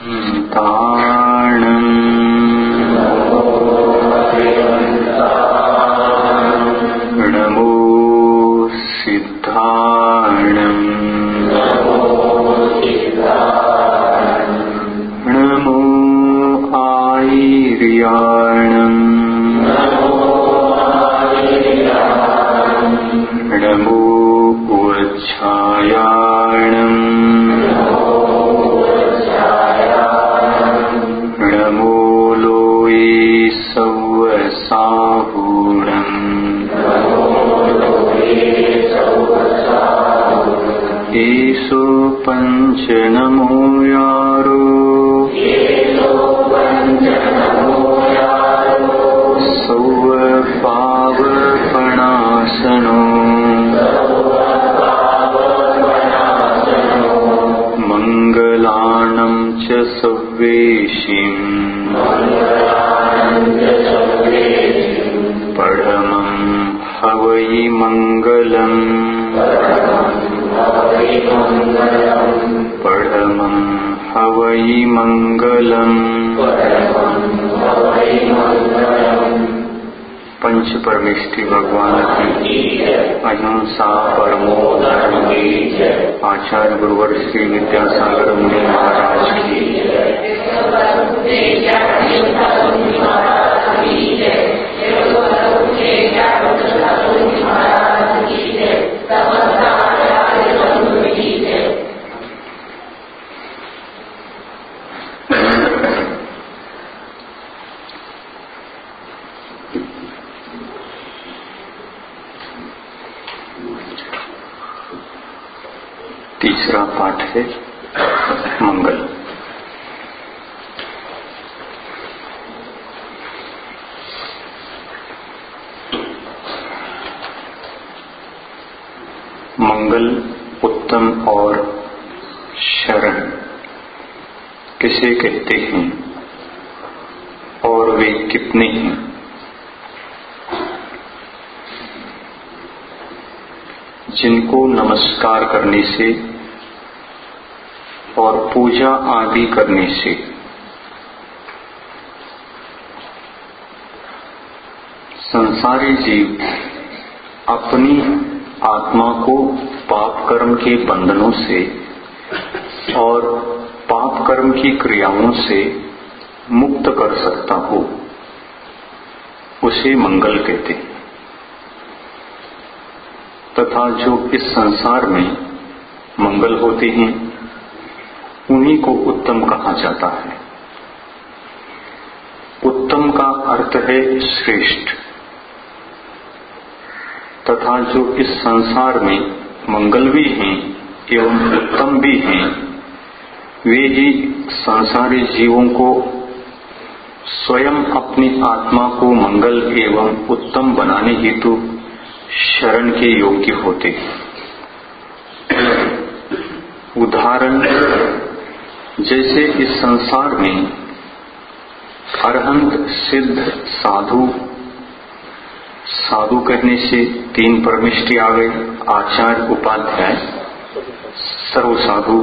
नमो सिद्धाणम् नमो आयर्याणम् नमो वृक्षायाणम् नमो लोये सव्वसाहूणम् येषु पञ्च नमो यारो सौवपावपणासनो मङ्गलानं च सव्वेशिम् परमं हवै मङ्गलम् परमं हवै मङ्गलम्। पंच परमेष्ठी भगवान की अहिंसा परमो धर्म की आचार्य गुरुवर श्री विद्यासागर मुनि महाराज की तीसरा पाठ है मंगल। मंगल, उत्तम और शरण किसे कहते हैं और वे कितने हैं? जिनको नमस्कार करने से और पूजा आदि करने से संसारी जीव अपनी आत्मा को पाप कर्म के बंधनों से और पाप कर्म की क्रियाओं से मुक्त कर सकता हो, उसे मंगल कहते हैं। तथा जो इस संसार में मंगल होते हैं उन्हीं को उत्तम कहा जाता है। उत्तम का अर्थ है श्रेष्ठ। तथा जो इस संसार में मंगल भी हैं एवं उत्तम भी हैं, वे ही संसारी जीवों को स्वयं अपनी आत्मा को मंगल एवं उत्तम बनाने हेतु शरण के योग्य होते हैं। उदाहरण, जैसे इस संसार में अरहंत सिद्ध साधु, साधु कहने से तीन परमेष्ठी आ गए, आचार्य, उपाध्याय, सर्व साधु।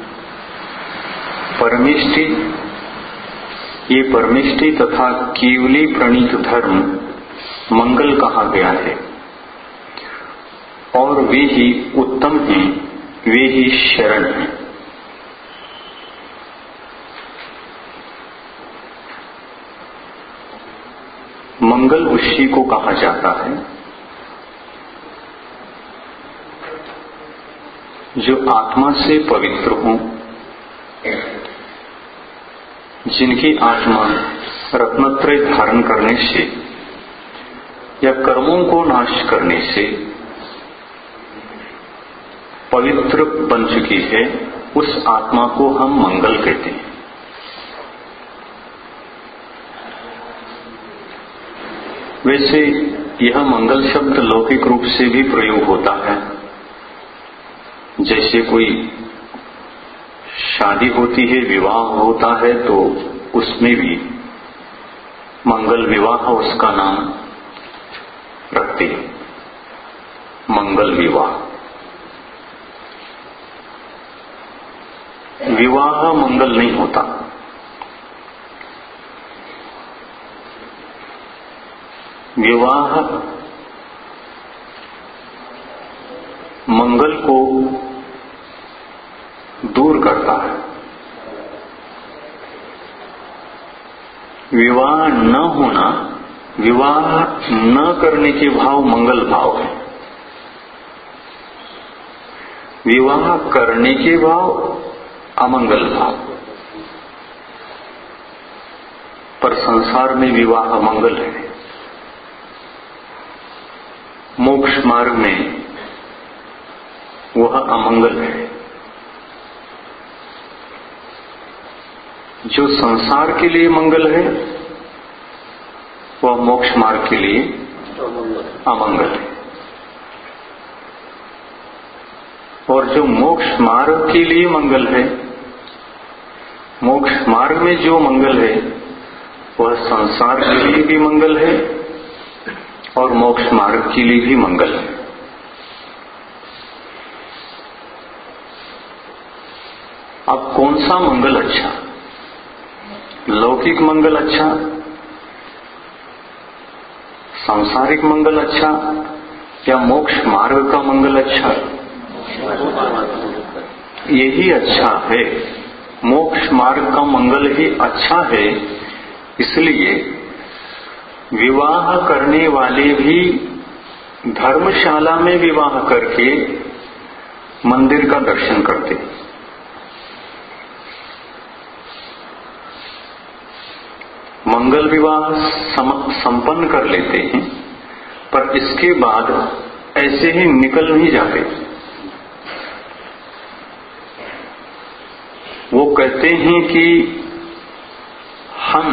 परमेष्ठी, ये परमेष्ठी तथा केवली प्रणीत धर्म मंगल कहा गया है और वे ही उत्तम हैं, वे ही शरण हैं। मंगल उसी को कहा जाता है जो आत्मा से पवित्र हो, जिनकी आत्मा रत्नत्रय धारण करने से या कर्मों को नाश करने से पवित्र बन चुकी है, उस आत्मा को हम मंगल कहते हैं। वैसे यह मंगल शब्द लौकिक रूप से भी प्रयोग होता है। जैसे कोई शादी होती है, विवाह होता है, तो उसमें भी मंगल विवाह उसका नाम रखते हैं, मंगल विवाह। विवाह मंगल नहीं होता, विवाह मंगल को दूर करता है। विवाह न होना, विवाह न करने के भाव मंगल भाव है। विवाह करने के भाव अमंगल भाव। पर संसार में विवाह मंगल है, मोक्ष मार्ग में वह अमंगल है। जो संसार के लिए मंगल है वह मोक्ष मार्ग के लिए अमंगल है। और जो मोक्ष मार्ग के लिए मंगल है, मोक्ष मार्ग में जो मंगल है वह संसार के लिए भी मंगल है और मोक्ष मार्ग के लिए भी मंगल है। अब कौन सा मंगल अच्छा? लौकिक मंगल अच्छा, सांसारिक मंगल अच्छा, या मोक्ष मार्ग का मंगल अच्छा? यही अच्छा है, मोक्ष मार्ग का मंगल ही अच्छा है। इसलिए विवाह करने वाले भी धर्मशाला में विवाह करके मंदिर का दर्शन करते, मंगल विवाह संपन्न कर लेते हैं, पर इसके बाद ऐसे ही निकल नहीं जाते। वो कहते हैं कि हम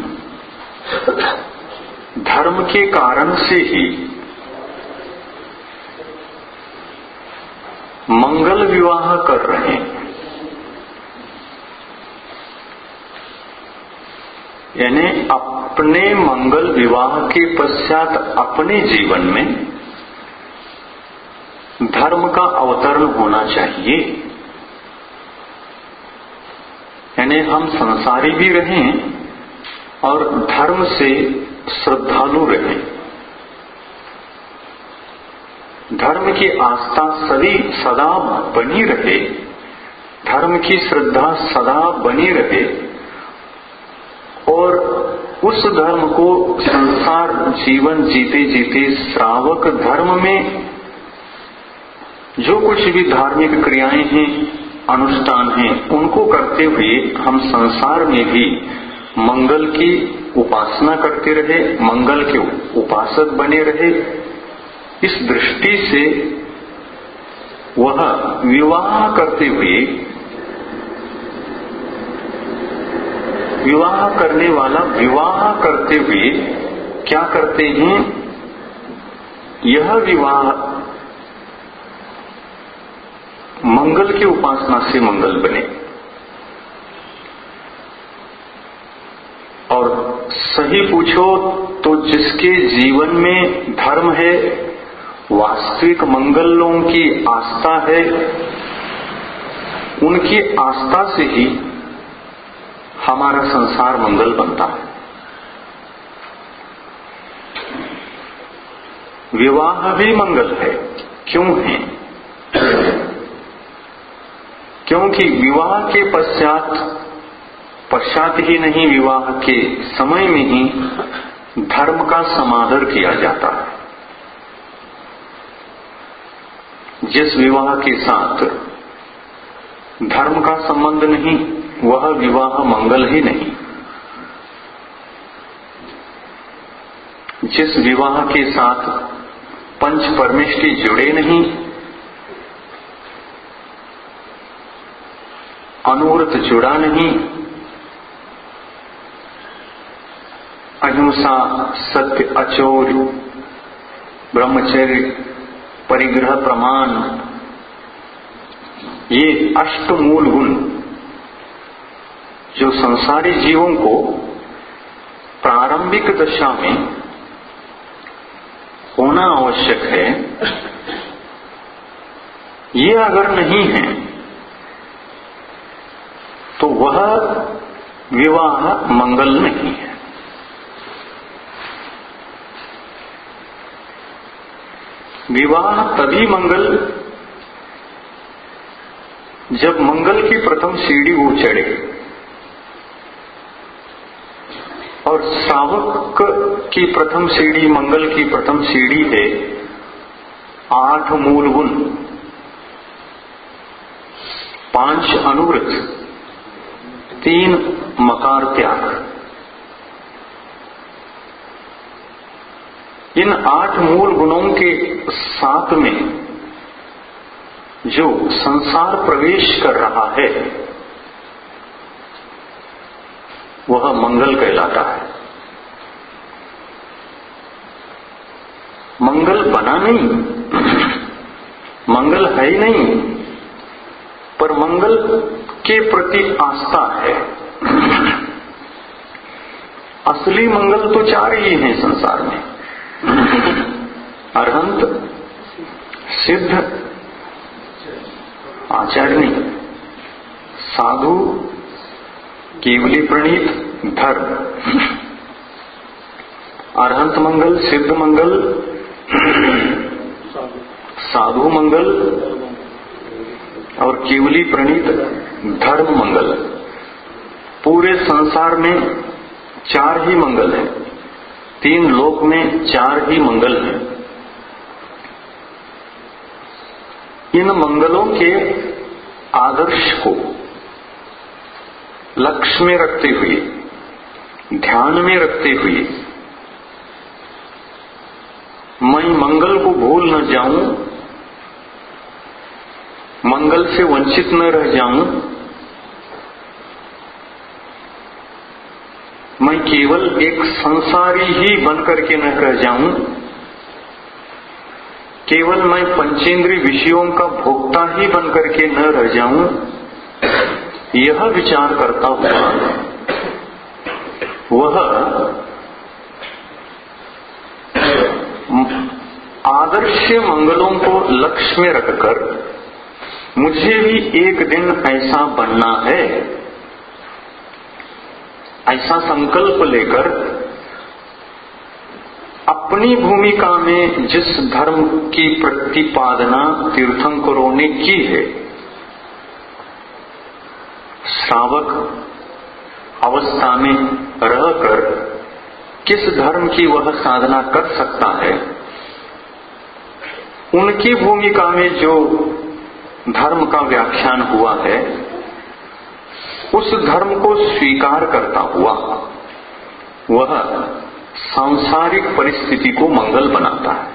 धर्म के कारण से ही मंगल विवाह कर रहे हैं, यानी अपने मंगल विवाह के पश्चात अपने जीवन में धर्म का अवतरण होना चाहिए। यानी हम संसारी भी रहें और धर्म से श्रद्धालु रहें। धर्म की आस्था सदा बनी रहे, धर्म की श्रद्धा सदा बनी रहे और उस धर्म को संसार जीवन जीते जीते श्रावक धर्म में जो कुछ भी धार्मिक क्रियाएं हैं, अनुष्ठान हैं, उनको करते हुए हम संसार में भी मंगल की उपासना करते रहे, मंगल के उपासक बने रहे। इस दृष्टि से वह विवाह करते हुए, विवाह करने वाला विवाह करते हुए क्या करते हैं? यह विवाह मंगल की उपासना से मंगल बने। और सही पूछो तो जिसके जीवन में धर्म है, वास्तविक मंगलों की आस्था है, उनकी आस्था से ही हमारा संसार मंगल बनता है। विवाह भी मंगल है। क्यों है? क्योंकि विवाह के पश्चात ही नहीं, विवाह के समय में ही धर्म का समादर किया जाता है। जिस विवाह के साथ धर्म का संबंध नहीं, वह विवाह मंगल ही नहीं। जिस विवाह के साथ पंच परमेष्टि जुड़े नहीं, अनुव्रत जुड़ा नहीं, अहिंसा, सत्य, अचोर, ब्रह्मचर्य, परिग्रह, प्रमाण, ये अष्टमूल गुण जो संसारी जीवों को प्रारंभिक दशा में होना आवश्यक है, ये अगर नहीं है तो वह विवाह मंगल नहीं है। विवाह तभी मंगल जब मंगल की प्रथम सीढ़ी वो चढ़े, और श्रावक की प्रथम सीढ़ी, मंगल की प्रथम सीढ़ी है 8 मूल गुण, 5 अनुव्रत, 3 मकार त्याग। इन 8 मूल गुणों के साथ में जो संसार प्रवेश कर रहा है वह मंगल कहलाता है। मंगल बना नहीं, मंगल है ही नहीं, पर मंगल के प्रति आस्था है। असली मंगल तो 4 ही हैं संसार में, अरहंत, सिद्ध, आचार्य, साधु, केवली प्रणीत, धर्म। अरहंत मंगल, सिद्ध मंगल, साधु मंगल और केवली प्रणीत धर्म मंगल। पूरे संसार में 4 ही मंगल हैं, 3 लोक में 4 ही मंगल हैं। इन मंगलों के आदर्श को लक्ष्य में रखते हुए, ध्यान में रखते हुए, मैं मंगल को भूल न जाऊं, मंगल से वंचित न रह जाऊं, मैं केवल एक संसारी ही बनकर के न रह जाऊं, केवल मैं पंचेंद्रिय विषयों का भोक्ता ही बनकर के न रह जाऊं, यह विचार करता हुआ वह आदर्श मंगलों को लक्ष्य में रखकर मुझे भी एक दिन ऐसा बनना है, ऐसा संकल्प लेकर अपनी भूमिका में जिस धर्म की प्रतिपादना तीर्थंकरों ने की है, श्रावक अवस्था में रहकर किस धर्म की वह साधना कर सकता है, उनकी भूमिका में जो धर्म का व्याख्यान हुआ है, उस धर्म को स्वीकार करता हुआ वह सांसारिक परिस्थिति को मंगल बनाता है।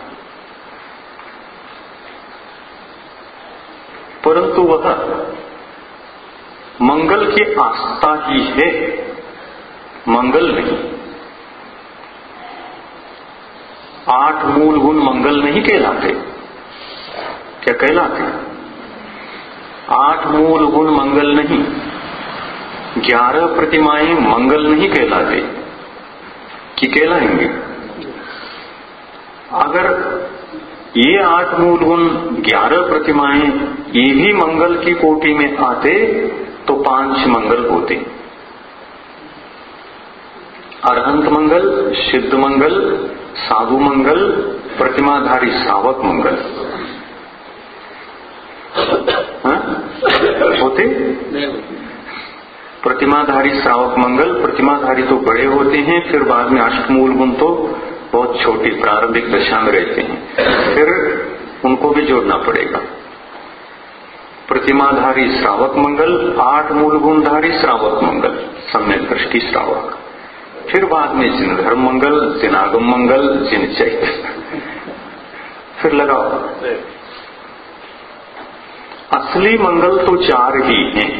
परंतु वह मंगल की आस्था ही है, मंगल नहीं। 8 मूल गुण मंगल नहीं कहलाते। क्या कहलाते? 8 मूल गुण मंगल नहीं, 11 प्रतिमाएं मंगल नहीं कहलाते। कि कहलाएंगे? अगर ये 8 मूल गुण, 11 प्रतिमाएं ये भी मंगल की कोटि में आते तो 5 मंगल होते। अरहंत मंगल, सिद्ध मंगल, साधु मंगल, प्रतिमाधारी श्रावक मंगल होते। प्रतिमाधारी श्रावक मंगल, प्रतिमाधारी तो बड़े होते हैं, फिर बाद में अष्टमूल गुण तो बहुत छोटी प्रारंभिक दशा में रहते हैं, फिर उनको भी जोड़ना पड़ेगा। प्रतिमाधारी श्रावक मंगल, 8 मूल गुणधारी श्रावक मंगल, सम्यक दृष्टि श्रावक, फिर बाद में जिन धर्म मंगल, जिन आगम मंगल, जिन चैत्य, फिर लगाओ। असली मंगल तो 4 ही हैं,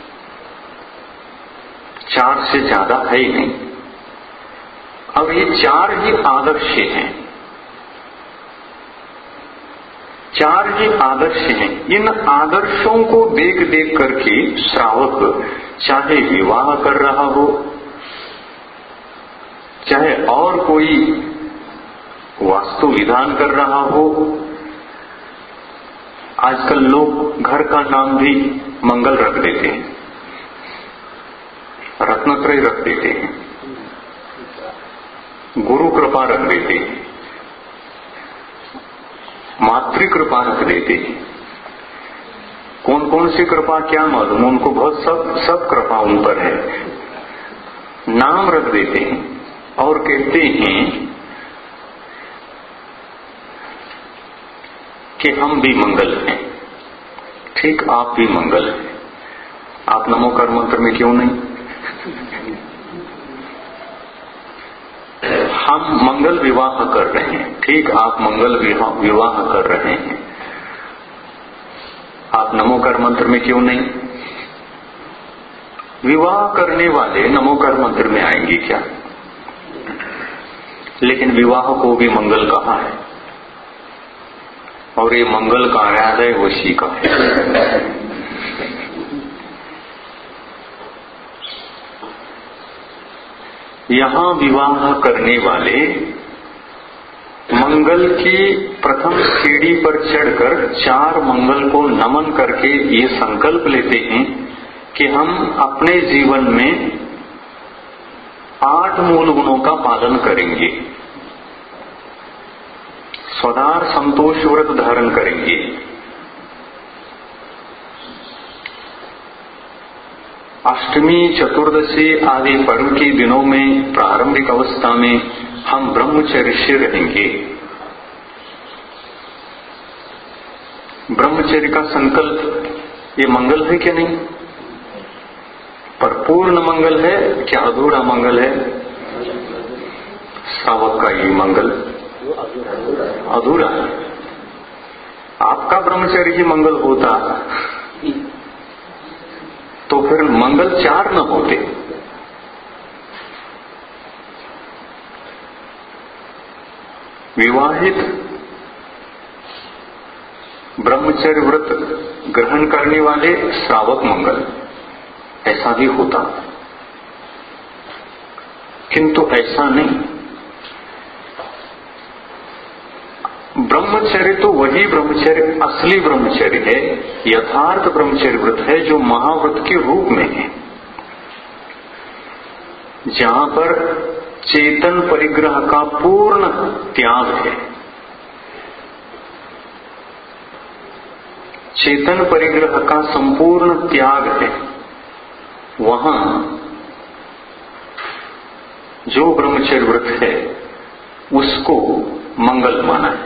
4 से ज्यादा है ही नहीं। अब ये 4 ही आदर्श हैं, 4 ही आदर्श हैं। इन आदर्शों को देख देख करके श्रावक चाहे विवाह कर रहा हो, चाहे और कोई वास्तु विधान कर रहा हो, आजकल लोग घर का नाम भी मंगल रख देते हैं, रत्नत्रय रख देते हैं, गुरु कृपा रख देते हैं, मातृ कृपा रख देते हैं। कौन कौन सी कृपा क्या मालूम, उनको बहुत सब कृपा उन पर है। नाम रख देते हैं और कहते हैं कि हम भी मंगल हैं। ठीक, आप भी मंगल हैं। आप नमोकार मंत्र में क्यों नहीं? हम मंगल विवाह कर रहे हैं। ठीक, आप मंगल विवाह कर रहे हैं। आप नमोकार मंत्र में क्यों नहीं? विवाह करने वाले नमोकार मंत्र में आएंगे क्या? लेकिन विवाह को भी मंगल कहा है, और ये मंगल कार्यालय वशी का है। यहां विवाह करने वाले मंगल की प्रथम सीढ़ी पर चढ़कर 4 मंगल को नमन करके ये संकल्प लेते हैं कि हम अपने जीवन में 8 मूल गुणों का पालन करेंगे। स्वधार संतोष व्रत धारण करेंगे, अष्टमी चतुर्दशी आदि पर्व के दिनों में प्रारंभिक अवस्था में हम ब्रह्मचर्य से रहेंगे। ब्रह्मचर्य का संकल्प ये मंगल है क्या? नहीं। पर पूर्ण मंगल है क्या अधूरा मंगल है? श्रावक का ये मंगल अधूरा है। आपका ब्रह्मचर्य ही मंगल होता तो फिर मंगल 4 न होते। विवाहित ब्रह्मचर्य व्रत ग्रहण करने वाले श्रावक मंगल, ऐसा भी होता, किंतु ऐसा नहीं। ब्रह्मचर्य तो वही ब्रह्मचर्य असली ब्रह्मचर्य है, यथार्थ ब्रह्मचर्य व्रत है जो महाव्रत के रूप में है, जहां पर चेतन परिग्रह का पूर्ण त्याग है। चेतन परिग्रह का संपूर्ण त्याग है। वहां जो ब्रह्मचर्य व्रत है उसको मंगल माना है,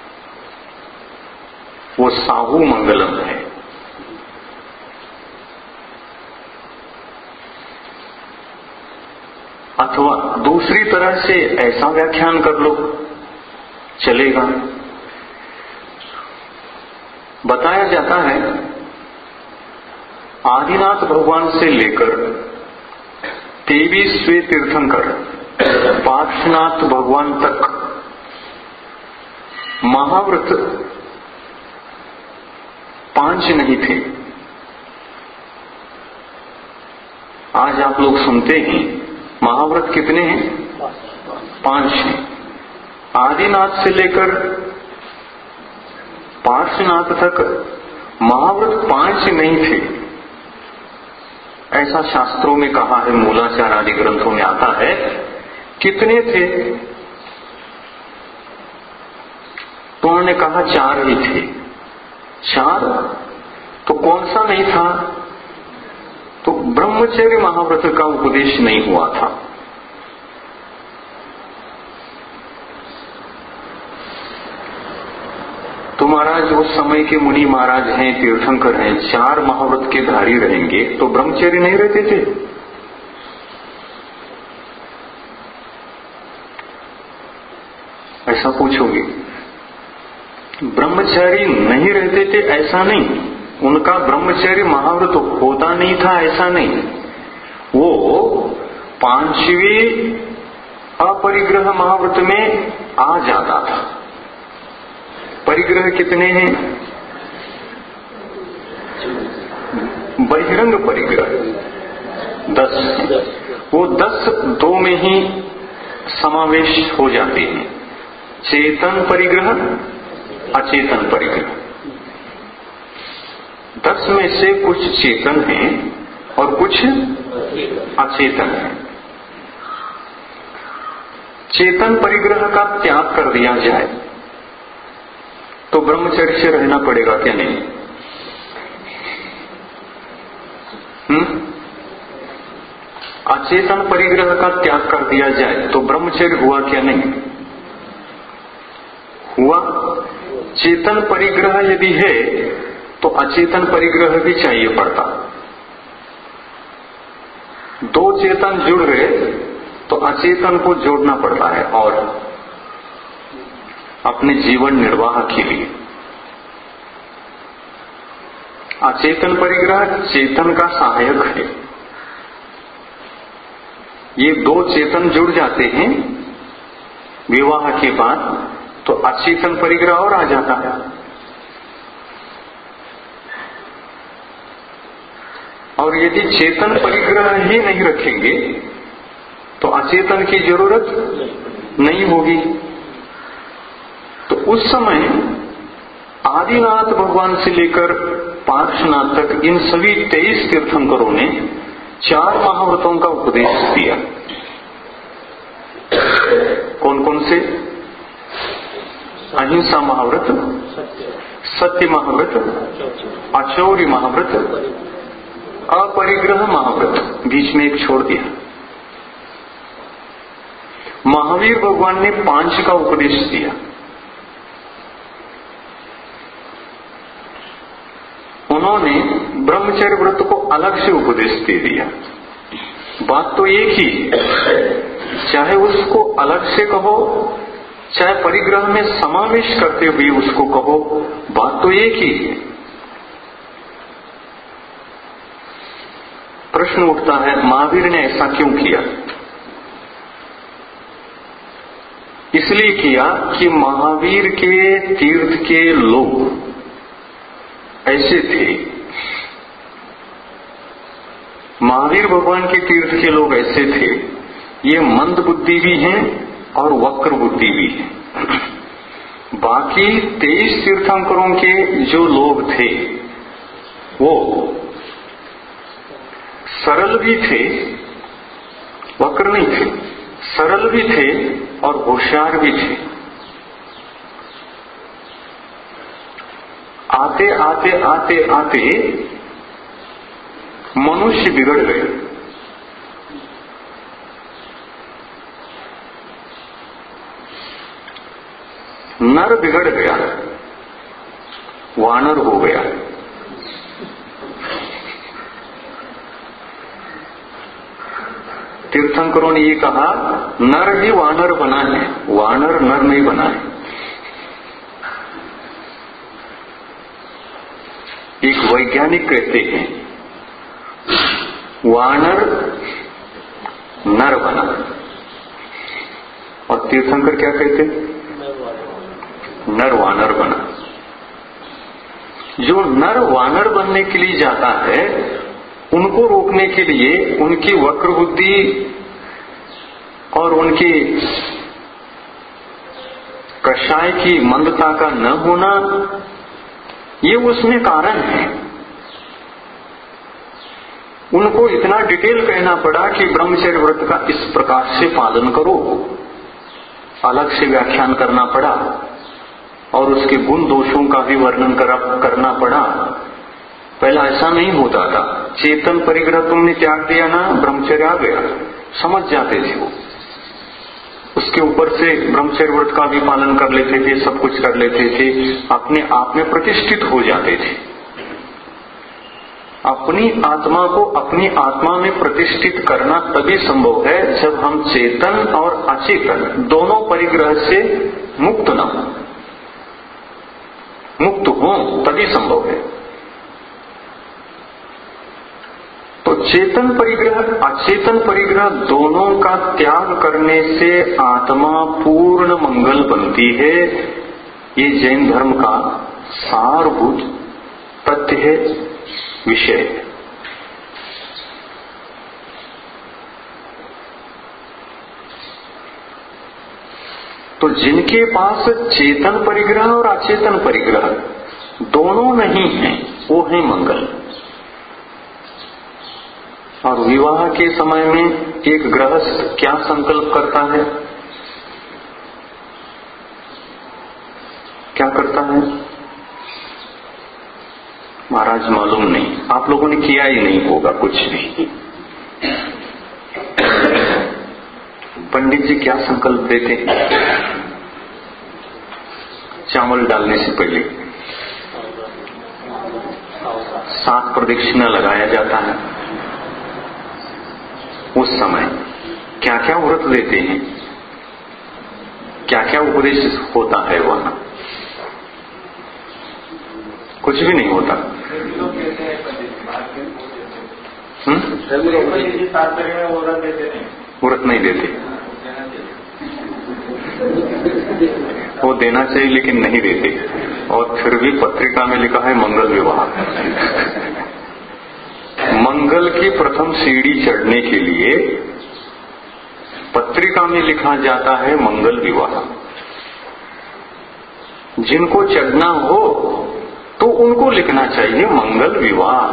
वो साहू मंगलम है। अथवा दूसरी तरह से ऐसा व्याख्यान कर लो, चलेगा। बताया जाता है आदिनाथ भगवान से लेकर 23वें तीर्थंकर पार्श्वनाथ भगवान तक महाव्रत 5 नहीं थे। आज आप लोग सुनते हैं महाव्रत कितने हैं? 5 हैं। आदिनाथ से लेकर पार्श्वनाथ तक महाव्रत 5 नहीं थे, ऐसा शास्त्रों में कहा है, मूलाचार आदि ग्रंथों में आता है। कितने थे? तो उन्होंने कहा 4 ही थे। 4? तो कौन सा नहीं था? तो ब्रह्मचर्य महाव्रत का उपदेश नहीं हुआ था। तो महाराज उस समय के मुनि महाराज हैं, तीर्थंकर हैं, 4 महाव्रत के धारी रहेंगे तो ब्रह्मचर्य नहीं रहते थे? ऐसा पूछोगे। ब्रह्मचारी नहीं रहते थे ऐसा नहीं, उनका ब्रह्मचर्य महाव्रत होता नहीं था ऐसा नहीं। वो 5वें अपरिग्रह महाव्रत में आ जाता था। परिग्रह कितने हैं? बहिरंग परिग्रह 10। वो 10 2 में ही समावेश हो जाते हैं, चेतन परिग्रह, अचेतन परिग्रह। 10 में से कुछ चेतन हैं और कुछ अचेतन हैं। चेतन परिग्रह का त्याग कर दिया जाए तो ब्रह्मचर्य से रहना पड़ेगा क्या नहीं? अचेतन परिग्रह का त्याग कर दिया जाए तो ब्रह्मचर्य हुआ क्या नहीं? हुआ। चेतन परिग्रह यदि है तो अचेतन परिग्रह भी चाहिए पड़ता। दो चेतन जुड़ गए तो अचेतन को जोड़ना पड़ता है और अपने जीवन निर्वाह के लिए। अचेतन परिग्रह चेतन का सहायक है। ये दो चेतन जुड़ जाते हैं विवाह के बाद तो अचेतन परिग्रह और आ जाता है। और यदि चेतन परिग्रह ही नहीं रखेंगे तो अचेतन की जरूरत नहीं होगी। तो उस समय आदिनाथ भगवान से लेकर पार्श्वनाथ तक इन सभी 23 तीर्थंकरों ने 4 महाव्रतों का उपदेश दिया। कौन कौन से? अहिंसा महाव्रत, सत्य महाव्रत, अचौरी महाव्रत, अपरिग्रह महाव्रत, बीच में एक छोड़ दिया। महावीर भगवान ने 5 का उपदेश दिया। उन्होंने ब्रह्मचर्य व्रत को अलग से उपदेश दे दिया। बात तो एक ही, चाहे उसको अलग से कहो चाहे परिग्रह में समावेश करते हुए उसको कहो, बात तो एक ही है। प्रश्न उठता है महावीर ने ऐसा क्यों किया? इसलिए किया कि महावीर के तीर्थ के लोग ऐसे थे। महावीर भगवान के तीर्थ के लोग ऐसे थे, ये मंद बुद्धि भी हैं और वक्र बुद्धि भी है। बाकी 23 तीर्थंकरों के जो लोग थे वो सरल भी थे, वक्र नहीं थे, सरल भी थे और होशियार भी थे। आते आते आते आते मनुष्य बिगड़ गए। नर बिगड़ गया, वानर हो गया। तीर्थंकरों ने ये कहा नर ही वानर बना है, वानर नर नहीं बना है। एक वैज्ञानिक कहते हैं वानर नर बना, और तीर्थंकर क्या कहते? नर वानर बना। जो नर वानर बनने के लिए जाता है उनको रोकने के लिए उनकी वक्र बुद्धि और उनकी कषाय की मंदता का न होना, ये उसमें कारण है। उनको इतना डिटेल कहना पड़ा कि ब्रह्मचर्य व्रत का इस प्रकार से पालन करो, अलग से व्याख्यान करना पड़ा और उसके गुण दोषों का भी वर्णन करना पड़ा। पहला ऐसा नहीं होता था। चेतन परिग्रह तुमने त्याग दिया ना, ब्रह्मचर्य आ गया, समझ जाते थे वो। उसके ऊपर से ब्रह्मचर्य व्रत का भी पालन कर लेते थे, सब कुछ कर लेते थे, अपने आप में प्रतिष्ठित हो जाते थे। अपनी आत्मा को अपनी आत्मा में प्रतिष्ठित करना तभी संभव है जब हम चेतन और अचेतन दोनों परिग्रह से मुक्त न हो, मुक्त हो तभी संभव है। तो चेतन परिग्रह अचेतन परिग्रह दोनों का त्याग करने से आत्मा पूर्ण मंगल बनती है। ये जैन धर्म का सारभूत तथ्य है, विषय है। तो जिनके पास चेतन परिग्रह और अचेतन परिग्रह दोनों नहीं है वो है मंगल। और विवाह के समय में एक गृहस्थ क्या संकल्प करता है? क्या करता है? महाराज मालूम नहीं, आप लोगों ने किया ही नहीं होगा कुछ भी। पंडित जी क्या संकल्प देते हैं? चावल डालने से पहले 7 प्रदक्षिणा लगाया जाता है। उस समय क्या क्या व्रत देते हैं, क्या क्या उपदेश होता है वहां? कुछ भी नहीं होता। व्रत नहीं देते, वो देना चाहिए लेकिन नहीं देते, और फिर भी पत्रिका में लिखा है मंगल विवाह। मंगल की प्रथम सीढ़ी चढ़ने के लिए पत्रिका में लिखा जाता है मंगल विवाह। जिनको चढ़ना हो तो उनको लिखना चाहिए मंगल विवाह।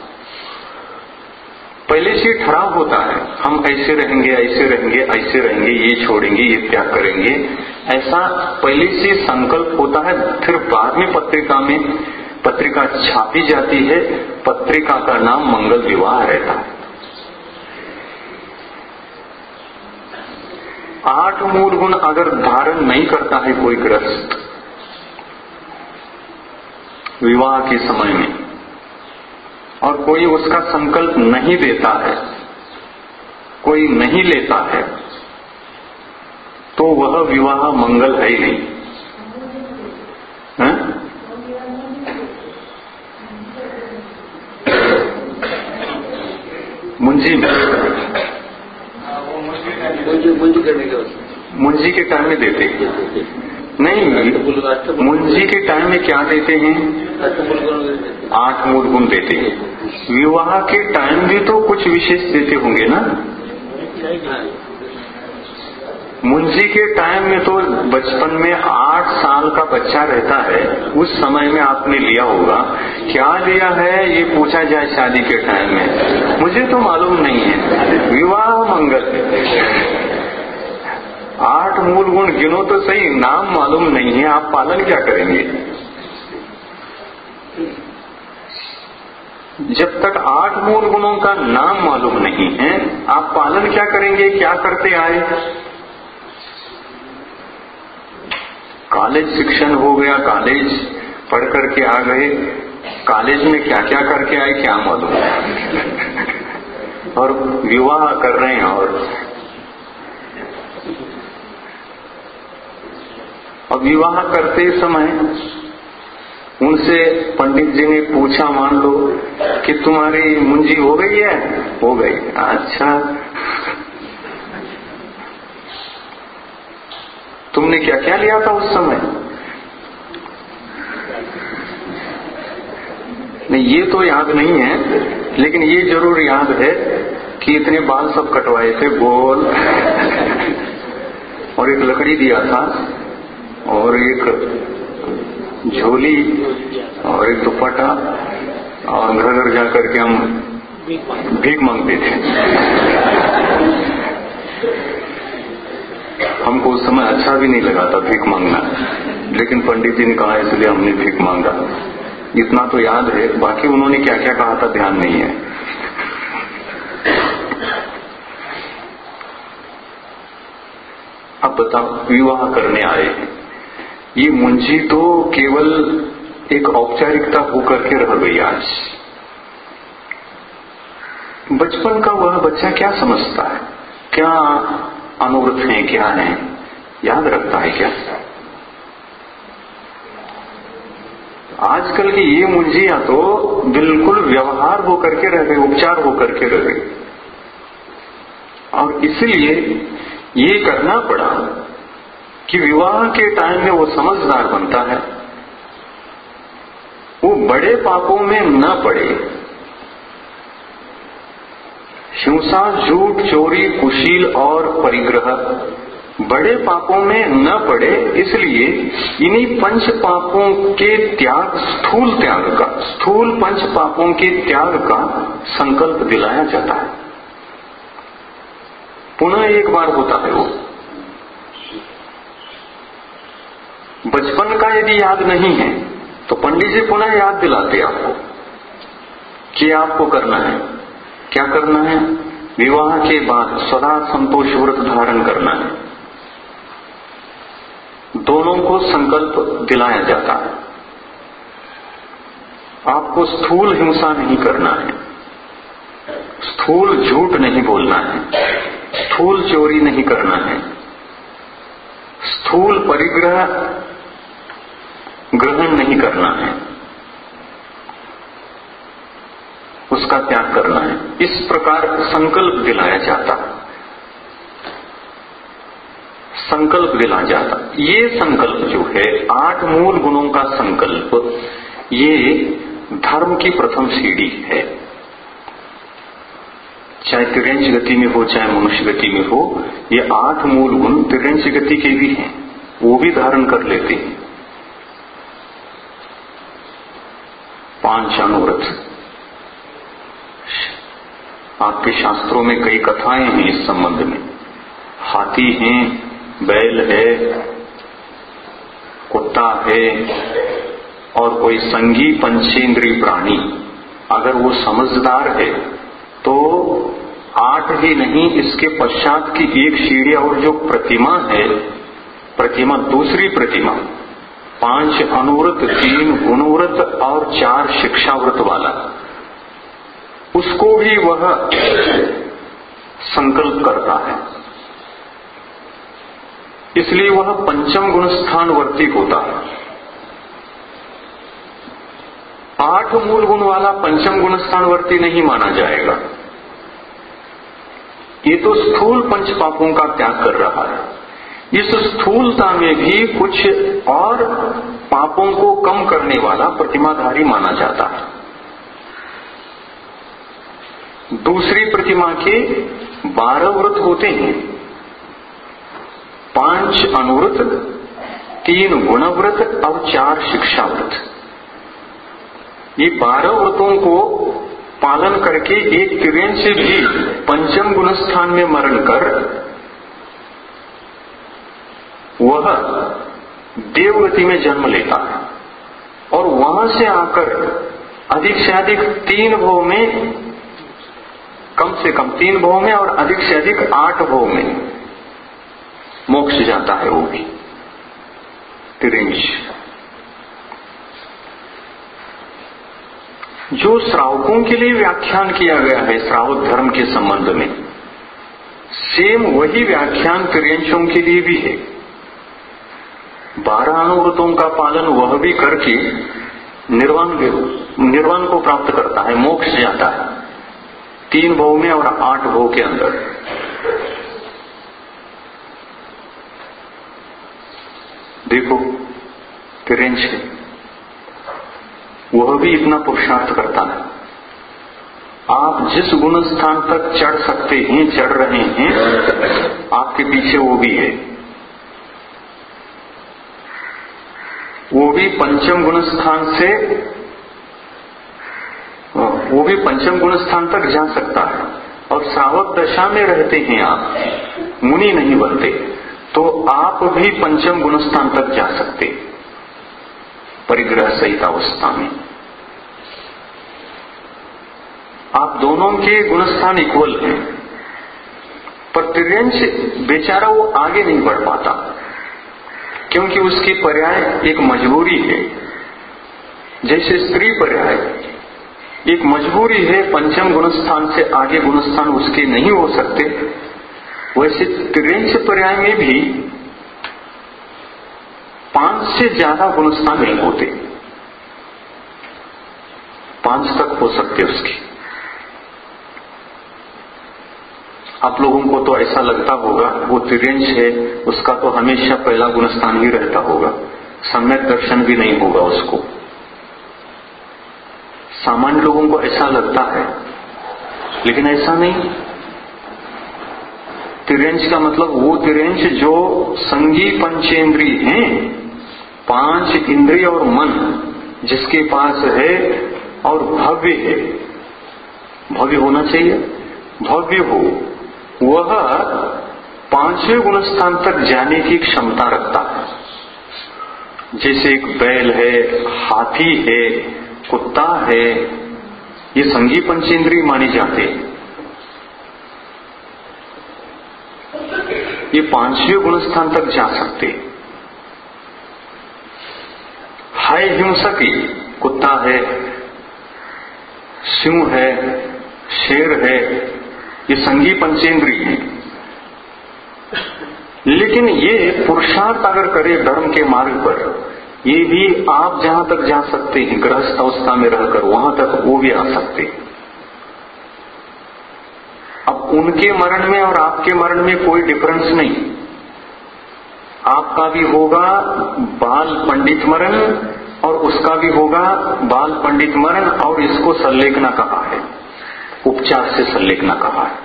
पहले से ठहराव होता है, हम ऐसे रहेंगे, ऐसे रहेंगे, ऐसे रहेंगे, ये छोड़ेंगे, ये त्याग करेंगे, ऐसा पहले से संकल्प होता है। फिर बाद में पत्रिका छापी जाती है, पत्रिका का नाम मंगल विवाह रहता है। 8 मूल गुण अगर धारण नहीं करता है कोई गृहस्थ विवाह के समय में, और कोई उसका संकल्प नहीं देता है, कोई नहीं लेता है, तो वह विवाह मंगल है ही नहीं। है? मुंजी में मुंजी के टाइम में देते नहीं, मुंजी के टाइम में क्या देते हैं? 8 मूल गुण देते हैं। विवाह के टाइम भी तो कुछ विशेष देते होंगे ना। मुंजी के टाइम में तो बचपन में 8 साल का बच्चा रहता है, उस समय में आपने लिया होगा। क्या लिया है ये पूछा जाए शादी के टाइम में, मुझे तो मालूम नहीं है। विवाह मंगल 8 मूल गुण गिनो तो सही, नाम मालूम नहीं है, आप पालन क्या करेंगे? जब तक 8 मूल गुणों का नाम मालूम नहीं है, आप पालन क्या करेंगे? क्या करते आए? कॉलेज शिक्षण हो गया, कॉलेज पढ़ करके आ गए, कॉलेज में क्या क्या करके आए क्या मालूम, और विवाह कर रहे हैं। और विवाह करते समय उनसे पंडित जी ने पूछा, मान लो कि तुम्हारी मुंजी हो गई है? हो गई। अच्छा, तुमने क्या क्या लिया था उस समय? नहीं, ये तो याद नहीं है, लेकिन ये जरूर याद है कि इतने बाल सब कटवाए थे गोल, और एक लकड़ी दिया था, और एक झोली, और एक दुपट्टा, और घर घर जाकर के हम भीख मांगते थे। हमको उस समय अच्छा भी नहीं लगा था भीख मांगना, लेकिन पंडित जी ने कहा इसलिए हमने भीख मांगा। इतना तो याद है, बाकी उन्होंने क्या क्या कहा था ध्यान नहीं है। अब बताओ, विवाह करने आए हैं, ये मुंजी तो केवल एक औपचारिकता होकर के रह गई। आज बचपन का वह बच्चा क्या समझता है, क्या अनुव्रत है, क्या है, याद रखता है क्या? आजकल की ये मुंजियां तो बिल्कुल व्यवहार होकर के रह गई, उपचार होकर के रह गई। और इसलिए ये करना पड़ा कि विवाह के टाइम में वो समझदार बनता है, वो बड़े पापों में न पड़े। हिंसा, झूठ, चोरी, कुशील और परिग्रह बड़े पापों में न पड़े, इसलिए इन्हीं 5 पापों के त्याग, स्थूल 5 पापों के त्याग का संकल्प दिलाया जाता है। पुनः एक बार होता है वो। बचपन का यदि याद नहीं है तो पंडित जी पुनः याद दिलाते आपको कि आपको करना है। क्या करना है? विवाह के बाद सदा संतोष व्रत धारण करना है। दोनों को संकल्प दिलाया जाता है। आपको स्थूल हिंसा नहीं करना है, स्थूल झूठ नहीं बोलना है, स्थूल चोरी नहीं करना है, स्थूल परिग्रह ग्रहण नहीं करना है, उसका त्याग करना है। इस प्रकार संकल्प दिलाया जाता, संकल्प दिलाया जाता। ये संकल्प जो है 8 मूल गुणों का संकल्प, ये धर्म की प्रथम सीढ़ी है। चाहे तिर्यंच गति में हो चाहे मनुष्य गति में हो, ये 8 मूल गुण तिर्यंच गति के भी हैं, वो भी धारण कर लेते हैं। 5 अनुव्रत, आपके शास्त्रों में कई कथाएं हैं इस संबंध में। हाथी हैं, बैल है, कुत्ता है और कोई संगी पंचेंद्रीय प्राणी, अगर वो समझदार है तो 8 ही नहीं, इसके पश्चात की एक सीढ़ी और जो प्रतिमा है, प्रतिमा दूसरी प्रतिमा 5 अनुव्रत, 3 गुणव्रत और 4 शिक्षाव्रत वाला, उसको भी वह संकल्प करता है। इसलिए वह पंचम गुण स्थानवर्ती होता है। 8 मूल गुण वाला पंचम गुण स्थानवर्ती नहीं माना जाएगा। ये तो स्थूल पंच पापों का त्याग कर रहा है। इस स्थूलता में भी कुछ और पापों को कम करने वाला प्रतिमाधारी माना जाता है। दूसरी प्रतिमा के 12 व्रत होते हैं, 5 अनुव्रत, 3 गुणव्रत और 4 शिक्षाव्रत। ये 12 व्रतों को पालन करके एक तिर्यंच से भी पंचम गुण स्थान में मरण कर वह देवगति में जन्म लेता है और वहां से आकर अधिक से अधिक 3 भव में, कम से कम 3 भव में और अधिक से अधिक 8 भव में मोक्ष जाता है। वो भी तिर्यंच। जो श्रावकों के लिए व्याख्यान किया गया है श्रावक धर्म के संबंध में, सेम वही व्याख्यान तिर्यंचों के लिए भी है। 12 अनुव्रतों का पालन वह भी करके निर्वाण को प्राप्त करता है, मोक्ष जाता है 3 भव में और 8 भव के अंदर। देखो तिर्यंच है, वह भी इतना पुरुषार्थ करता है। आप जिस गुण स्थान तक चढ़ सकते हैं, चढ़ रहे हैं, आपके पीछे वो भी है। वो भी पंचम गुण स्थान से, वो भी पंचम गुण स्थान तक जा सकता है। और श्रावक दशा में रहते हैं आप, मुनि नहीं बनते, तो आप भी पंचम गुण स्थान तक जा सकते, परिग्रह सहित अवस्था में। आप दोनों के गुणस्थान इक्वल हैं, पर तिर्यंच बेचारा वो आगे नहीं बढ़ पाता, क्योंकि उसकी पर्याय एक मजबूरी है। जैसे स्त्री पर्याय एक मजबूरी है, पंचम गुणस्थान से आगे गुणस्थान उसके नहीं हो सकते, वैसे तिर्यंच पर्याय में भी 5 से ज्यादा गुणस्थान नहीं होते, 5 तक हो सकते उसके। आप लोगों को तो ऐसा लगता होगा वो तिर्यंच है, उसका तो हमेशा पहला गुणस्थान ही रहता होगा, सम्यक दर्शन भी नहीं होगा उसको। सामान्य लोगों को ऐसा लगता है, लेकिन ऐसा नहीं। तिर्यंच का मतलब वो तिर्यंच जो संगी पंचेंद्रिय हैं, 5 इंद्रिय और मन जिसके पास है और भव्य है, भव्य होना चाहिए, भव्य हो, वह 5वें गुणस्थान तक जाने की क्षमता रखता है। जैसे एक बैल है, हाथी है, कुत्ता है, ये संघी पंचेंद्रिय माने जाते हैं। ये पांचवें गुणस्थान तक जा सकते। है हिंसक, कुत्ता है, सिंह है, शेर है, ये संघी पंचेंद्रिय है। लेकिन ये पुरुषार्थ अगर करे धर्म के मार्ग पर, ये भी आप जहां तक जा सकते हैं गृहस्थ अवस्था में रहकर, वहां तक वो भी आ सकते हैं। अब उनके मरण में और आपके मरण में कोई डिफरेंस नहीं। आपका भी होगा बाल पंडित मरण और उसका भी होगा बाल पंडित मरण, और इसको संलेखना कहा है, उपचार से संलेखना कहा है।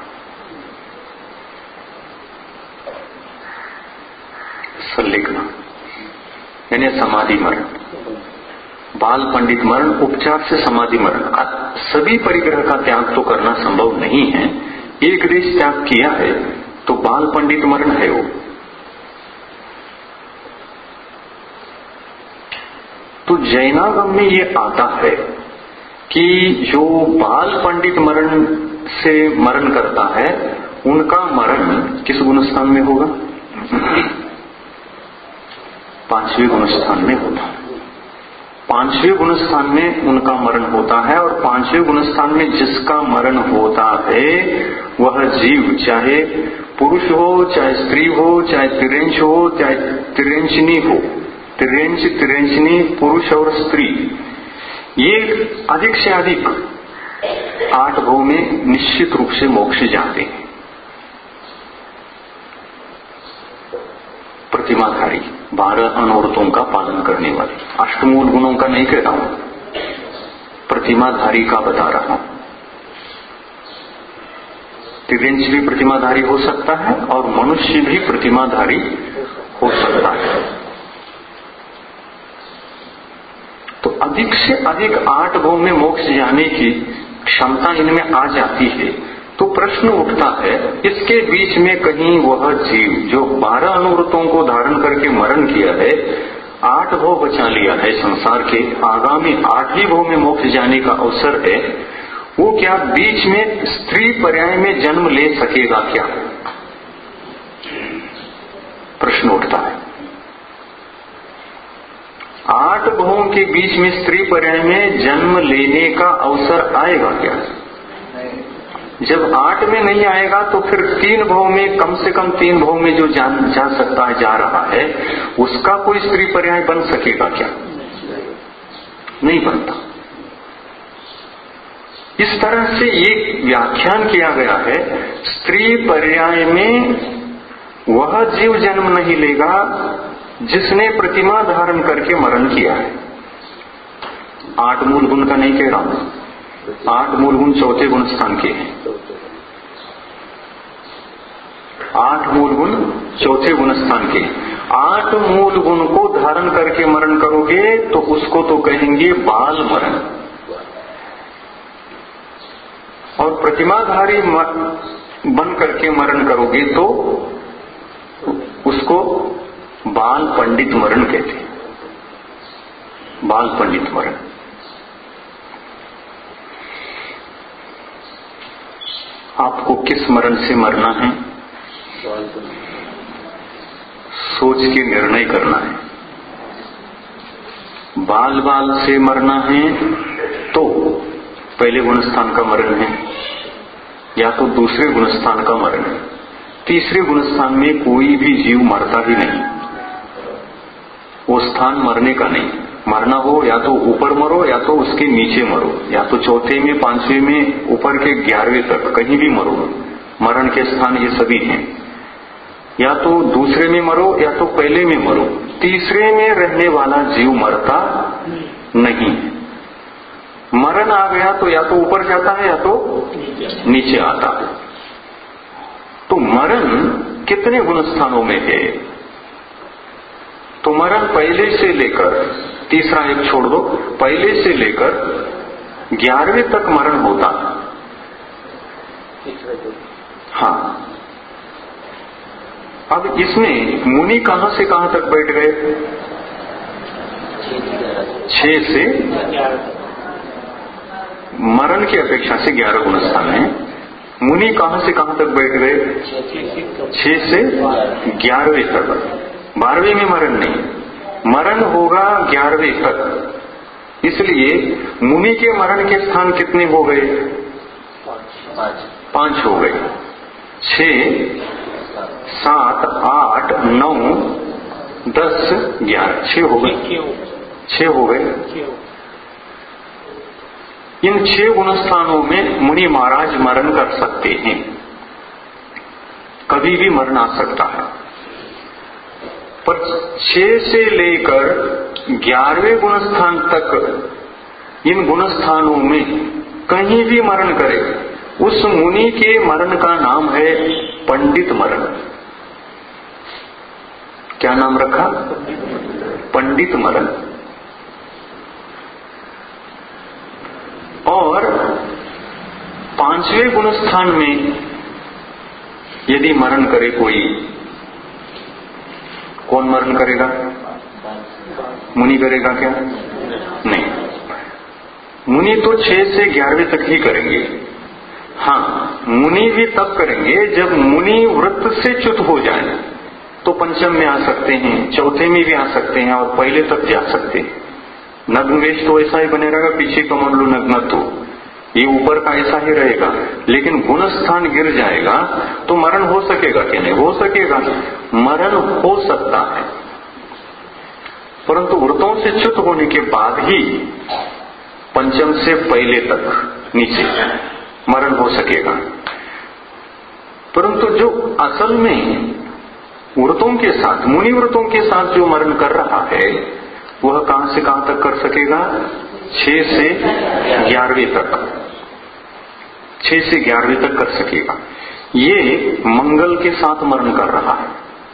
संलेखना यानी समाधि मरण, बाल पंडित मरण, उपचार से समाधि मरण। सभी परिग्रह का त्याग तो करना संभव नहीं है। एक देश त्याग किया है तो बाल पंडित मरण है वो। तो जैनागम में ये आता है कि जो बाल पंडित मरण से मरण करता है, उनका मरण किस गुणस्थान में होगा? पांचवें गुणस्थान में होता है। पांचवें गुणस्थान में उनका मरण होता है, और पांचवें गुणस्थान में जिसका मरण होता है वह जीव, चाहे पुरुष हो, चाहे स्त्री हो, चाहे तिरेंच हो, चाहे तिरेंचनी हो, तिरेंच तिरेंचनी, पुरुष और स्त्री, ये अधिक से अधिक 8 भव में निश्चित रूप से मोक्ष जाते हैं। प्रतिमाधारी, 12 अनोरतों का पालन करने वाले, अष्टमूल गुणों का नहीं कह रहा हूं, प्रतिमाधारी का बता रहा हूं। तिरेंच भी प्रतिमाधारी हो सकता है और मनुष्य भी प्रतिमाधारी हो सकता है। तो अधिक से अधिक 8 भव में मोक्ष जाने की क्षमता इनमें आ जाती है। तो प्रश्न उठता है, इसके बीच में कहीं वह जीव जो 12 अनुवृत्तों को धारण करके मरण किया है, 8 भव बचा लिया है संसार के, आगामी 8वीं भव में मोक्ष जाने का अवसर है, वो क्या बीच में स्त्री पर्याय में जन्म ले सकेगा क्या? प्रश्न उठता है। 8 भवों के बीच में स्त्री पर्याय में जन्म लेने का अवसर आएगा क्या? जब 8 में नहीं आएगा तो फिर 3 भव में, कम से कम 3 भव में जो जा सकता है, जा रहा है, उसका कोई स्त्री पर्याय बन सकेगा क्या? नहीं बनता। इस तरह से एक व्याख्यान किया गया है, स्त्री पर्याय में वह जीव जन्म नहीं लेगा जिसने प्रतिमा धारण करके मरण किया है। 8 मूल गुण का नहीं कह रहा हूं, 8 मूल गुण चौथे गुण स्थान के हैं। 8 मूल गुण चौथे गुण स्थान के। 8 मूल गुण को धारण करके मरण करोगे तो उसको तो कहेंगे बाल मरण, और प्रतिमाधारी बन करके मरण करोगे तो उसको बाल पंडित मरण कहते हैं। बाल पंडित मरण। आपको किस मरण से मरना है, सोच के निर्णय करना है। बाल बाल से मरना है तो पहले गुणस्थान का मरण है, या तो दूसरे गुणस्थान का मरण है। तीसरे गुणस्थान में कोई भी जीव मरता ही नहीं, वो स्थान मरने का नहीं। मरना हो या तो ऊपर मरो या तो उसके नीचे मरो, या तो चौथे में, 5वें में, ऊपर के 11वें तक कहीं भी मरो। मरण के स्थान ये सभी हैं। या तो दूसरे में मरो या तो पहले में मरो, तीसरे में रहने वाला जीव मरता नहीं। मरण आ गया तो या तो ऊपर जाता है या तो नीचे आता है। तो मरण कितने गुणस्थानों में है? तो मरण पहले से लेकर, तीसरा एक छोड़ दो, पहले से लेकर 11वें तक मरण होता है। हाँ, अब इसमें मुनि कहां से कहां तक बैठ गए? 6 से मरण की अपेक्षा से 11 गुण स्थान है। मुनि कहां से कहां तक बैठ गए? 6 से 11वें तक। 12वें में मरण नहीं, मरण होगा 11वें तक। इसलिए मुनि के मरण के स्थान कितने हो गए? 5 हो गए। 6, 7, 8, 9, 10, 11, 6 हो गए। 6 हो गए। इन 6 गुण स्थानों में मुनि महाराज मरण कर सकते हैं, कभी भी मरण आ सकता है। पर 6 से लेकर 11वें गुण स्थान तक इन गुण स्थानों में कहीं भी मरण करे, उस मुनि के मरण का नाम है पंडित मरण। क्या नाम रखा? पंडित मरण। और 5वें गुण स्थान में यदि मरण करे कोई, कौन मरण करेगा? मुनि करेगा क्या? नहीं, मुनि तो 6 से 11वें तक ही करेंगे। हाँ, मुनि भी तब करेंगे जब मुनि व्रत से च्युत हो जाए, तो पंचम में आ सकते हैं, चौथे में भी आ सकते हैं और पहले तक जा सकते हैं। नग्न वेश तो ऐसा ही बने रहेगा, पीछे का मान लो नग्नत्व, ये ऊपर का ऐसा ही रहेगा। लेकिन गुण स्थान गिर जाएगा तो मरण हो सकेगा कि नहीं हो सकेगा? मरण हो सकता है, परंतु व्रतों से च्युत होने के बाद ही पंचम से पहले तक नीचे मरण हो सकेगा। परंतु जो असल में व्रतों के साथ, मुनि व्रतों के साथ जो मरण कर रहा है, वह कहां से कहां तक कर सकेगा? 6 से 11वें तक। 6 से 11वें तक कर सकेगा। ये मंगल के साथ मरण कर रहा है।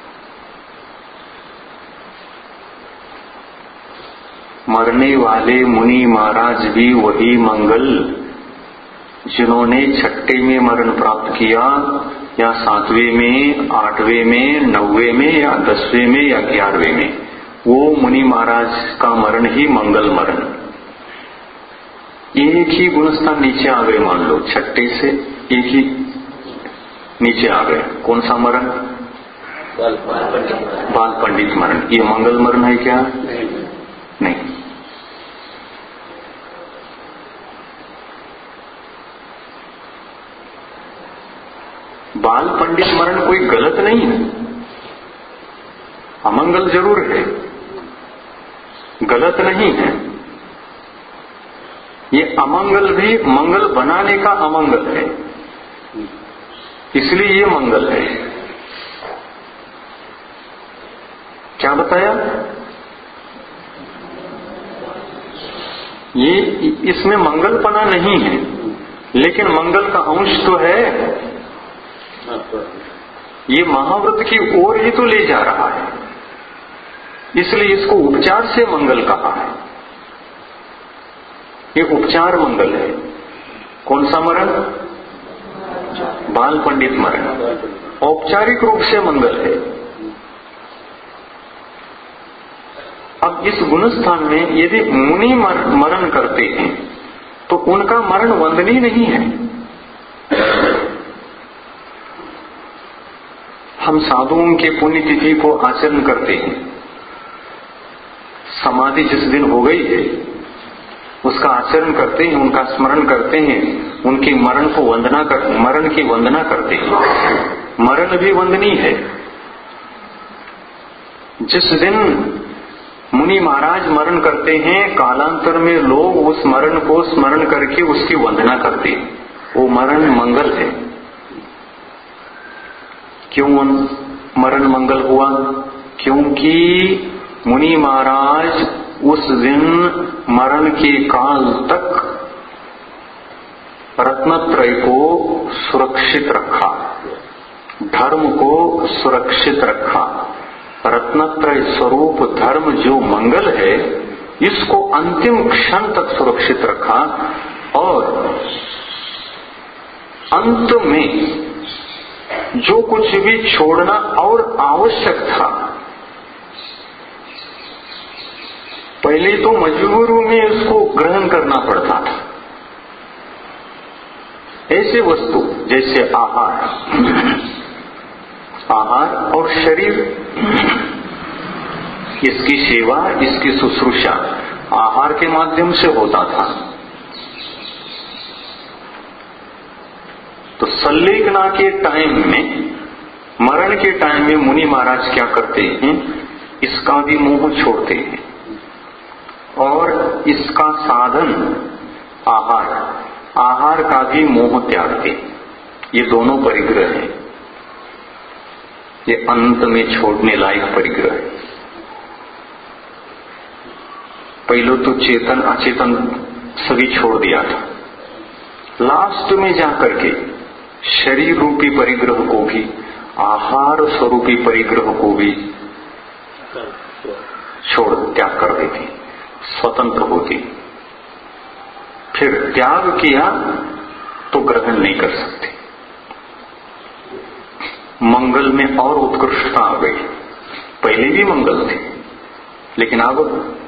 मरने वाले मुनि महाराज भी वही मंगल जिन्होंने 6ठे में मरण प्राप्त किया, या 7वें में, 8वें में, 9वें में, या 10वें में, या 11वें में, वो मुनि महाराज का मरण ही मंगल मरण। एक ही गुणस्थान नीचे आ गए, मान लो 6ठे से एक ही नीचे आ गए। कौन सा मरण? बाल पंडित मरण। ये मंगल मरण है क्या? नहीं। बाल पंडित मरण कोई गलत नहीं है, अमंगल जरूर है, गलत नहीं है। ये अमंगल भी मंगल बनाने का अमंगल है, इसलिए ये मंगल है। क्या बताया? ये इसमें मंगलपना नहीं है, लेकिन मंगल का अंश तो है। ये महाव्रत की ओर ही तो ले जा रहा है, इसलिए इसको उपचार से मंगल कहा है। ये उपचार मंगल है। कौन सा मरण? बाल पंडित मरण औपचारिक रूप से मंगल है। अब इस गुण स्थान में यदि मुनि मरण करते हैं तो उनका मरण वंदनीय नहीं है। हम साधुओं के पुण्यतिथि को आचरण करते हैं। समाधि जिस दिन हो गई है उसका आचरण करते हैं, उनका स्मरण करते हैं, उनके मरण की वंदना करते हैं। मरण भी वंदनीय है। जिस दिन मुनि महाराज मरण करते हैं, कालांतर में लोग उस मरण को स्मरण करके उसकी वंदना करते हैं। वो मरण मंगल है। क्यों मरण मंगल हुआ? क्योंकि मुनि महाराज उस दिन मरण के काल तक रत्नत्रय को सुरक्षित रखा, धर्म को सुरक्षित रखा। रत्नत्रय स्वरूप धर्म जो मंगल है, इसको अंतिम क्षण तक सुरक्षित रखा। और अंत में जो कुछ भी छोड़ना और आवश्यक था, पहले तो मजबूरी में इसको ग्रहण करना पड़ता था, ऐसे वस्तु जैसे आहार और शरीर, इसकी सेवा, इसकी शुश्रूषा आहार के माध्यम से होता था। तो संलेखना के टाइम में, मरण के टाइम में मुनि महाराज क्या करते हैं, इसका भी मोह छोड़ते हैं और इसका साधन आहार का भी मोह त्यागते। ये दोनों परिग्रह हैं, ये अंत में छोड़ने लायक परिग्रह है। पहले तो चेतन अचेतन सभी छोड़ दिया था, लास्ट में जाकर के शरीर रूपी परिग्रह को भी, आहार स्वरूपी परिग्रह को भी छोड़ त्याग कर देती, स्वतंत्र होती। फिर त्याग किया तो ग्रहण नहीं कर सकते। मंगल में और उत्कृष्टता आ गई। पहले भी मंगल थे, लेकिन अब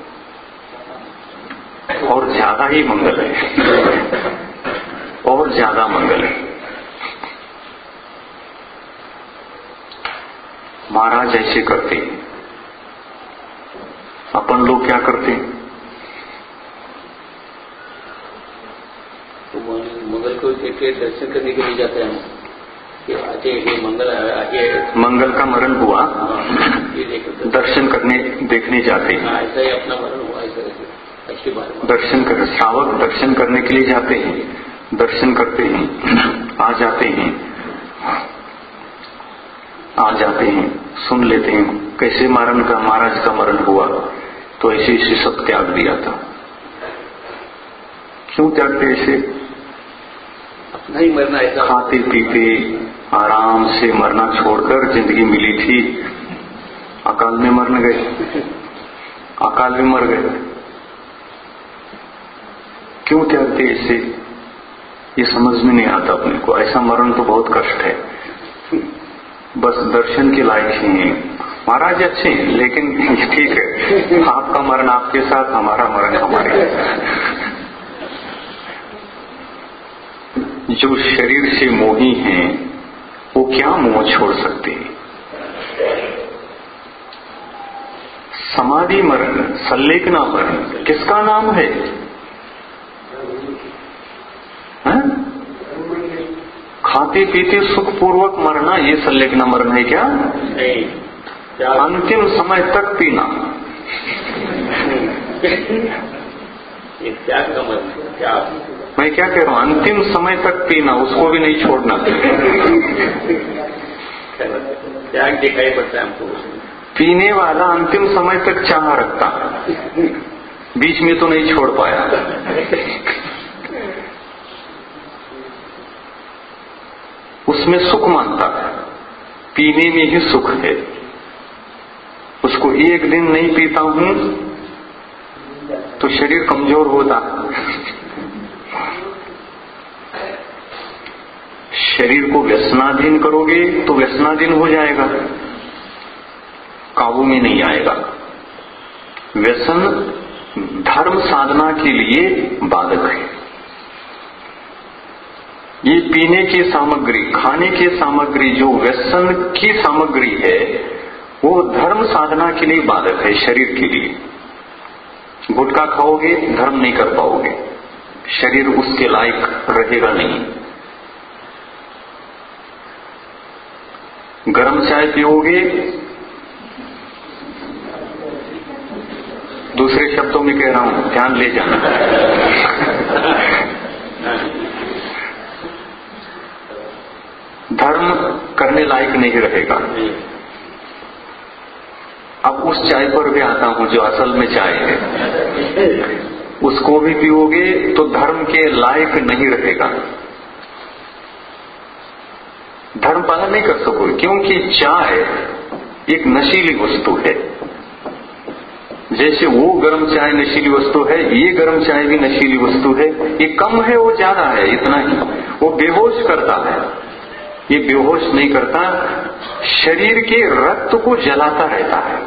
और ज्यादा ही मंगल है, और ज्यादा मंगल है। महाराज ऐसे करते हैं, अपन लोग क्या करते हैं? तो मंगल को के दर्शन करने के लिए जाते हैं कि आगे मंगल का मरण हुआ, दर्शन करने देखने जाते हैं। ऐसा ही अपना मरण हुआ, ऐसा अच्छी बात। दर्शन कर, श्रावक दर्शन करने के लिए जाते हैं, दर्शन करते हैं, आ जाते हैं, सुन लेते हैं कैसे महाराज का मरण हुआ, तो ऐसे सब त्याग दिया था। क्यों त्यागते? ऐसे नहीं मरना, ऐसा खाते पीते आराम से मरना छोड़कर, जिंदगी मिली थी, अकाल में मरने गए, अकाल में मर गए। क्यों त्यागते ऐसे? ये समझ में नहीं आता अपने को। ऐसा मरण तो बहुत कष्ट है, बस दर्शन के लायक ही हैं। महाराज अच्छे हैं, लेकिन ठीक है, आपका मरण आपके साथ, हमारा मरण हमारे। जो शरीर से मोही हैं, वो क्या मोह छोड़ सकते हैं? समाधि मरण, संलेखना मरण किसका नाम है? खाते पीते सुखपूर्वक मरना, ये संलेखना मरण है क्या? नहीं। अंतिम समय तक पीना, ये त्याग का मरण। क्या मैं क्या कह रहा हूं? अंतिम समय तक पीना, उसको भी नहीं छोड़ना। त्याग दिखाई पड़ता है हमको। पीने वाला अंतिम समय तक चाह रखता, बीच में तो नहीं छोड़ पाया। उसमें सुख मानता है, पीने में ही सुख है। उसको एक दिन नहीं पीता हूं तो शरीर कमजोर होता। शरीर को व्यसनाधीन करोगे तो व्यसनाधीन हो जाएगा, काबू में नहीं आएगा। व्यसन धर्म साधना के लिए बाधक है। ये पीने की सामग्री, खाने की सामग्री, जो व्यसन की सामग्री है, वो धर्म साधना के लिए बाधक है, शरीर के लिए। गुटखा खाओगे, धर्म नहीं कर पाओगे, शरीर उसके लायक रहेगा नहीं। गरम चाय पियोगे, दूसरे शब्दों में कह रहा हूं, ध्यान ले जाना, धर्म करने लायक नहीं रहेगा। अब उस चाय पर भी आता हूं जो असल में चाय है, उसको भी पियोगे तो धर्म के लायक नहीं रहेगा, धर्म पालन नहीं कर सकोगे। क्योंकि चाय एक नशीली वस्तु है। जैसे वो गर्म चाय नशीली वस्तु है, ये गर्म चाय भी नशीली वस्तु है। ये कम है, वो ज्यादा है, इतना ही। वो बेहोश करता है, ये बेहोश नहीं करता, शरीर के रक्त को जलाता रहता है।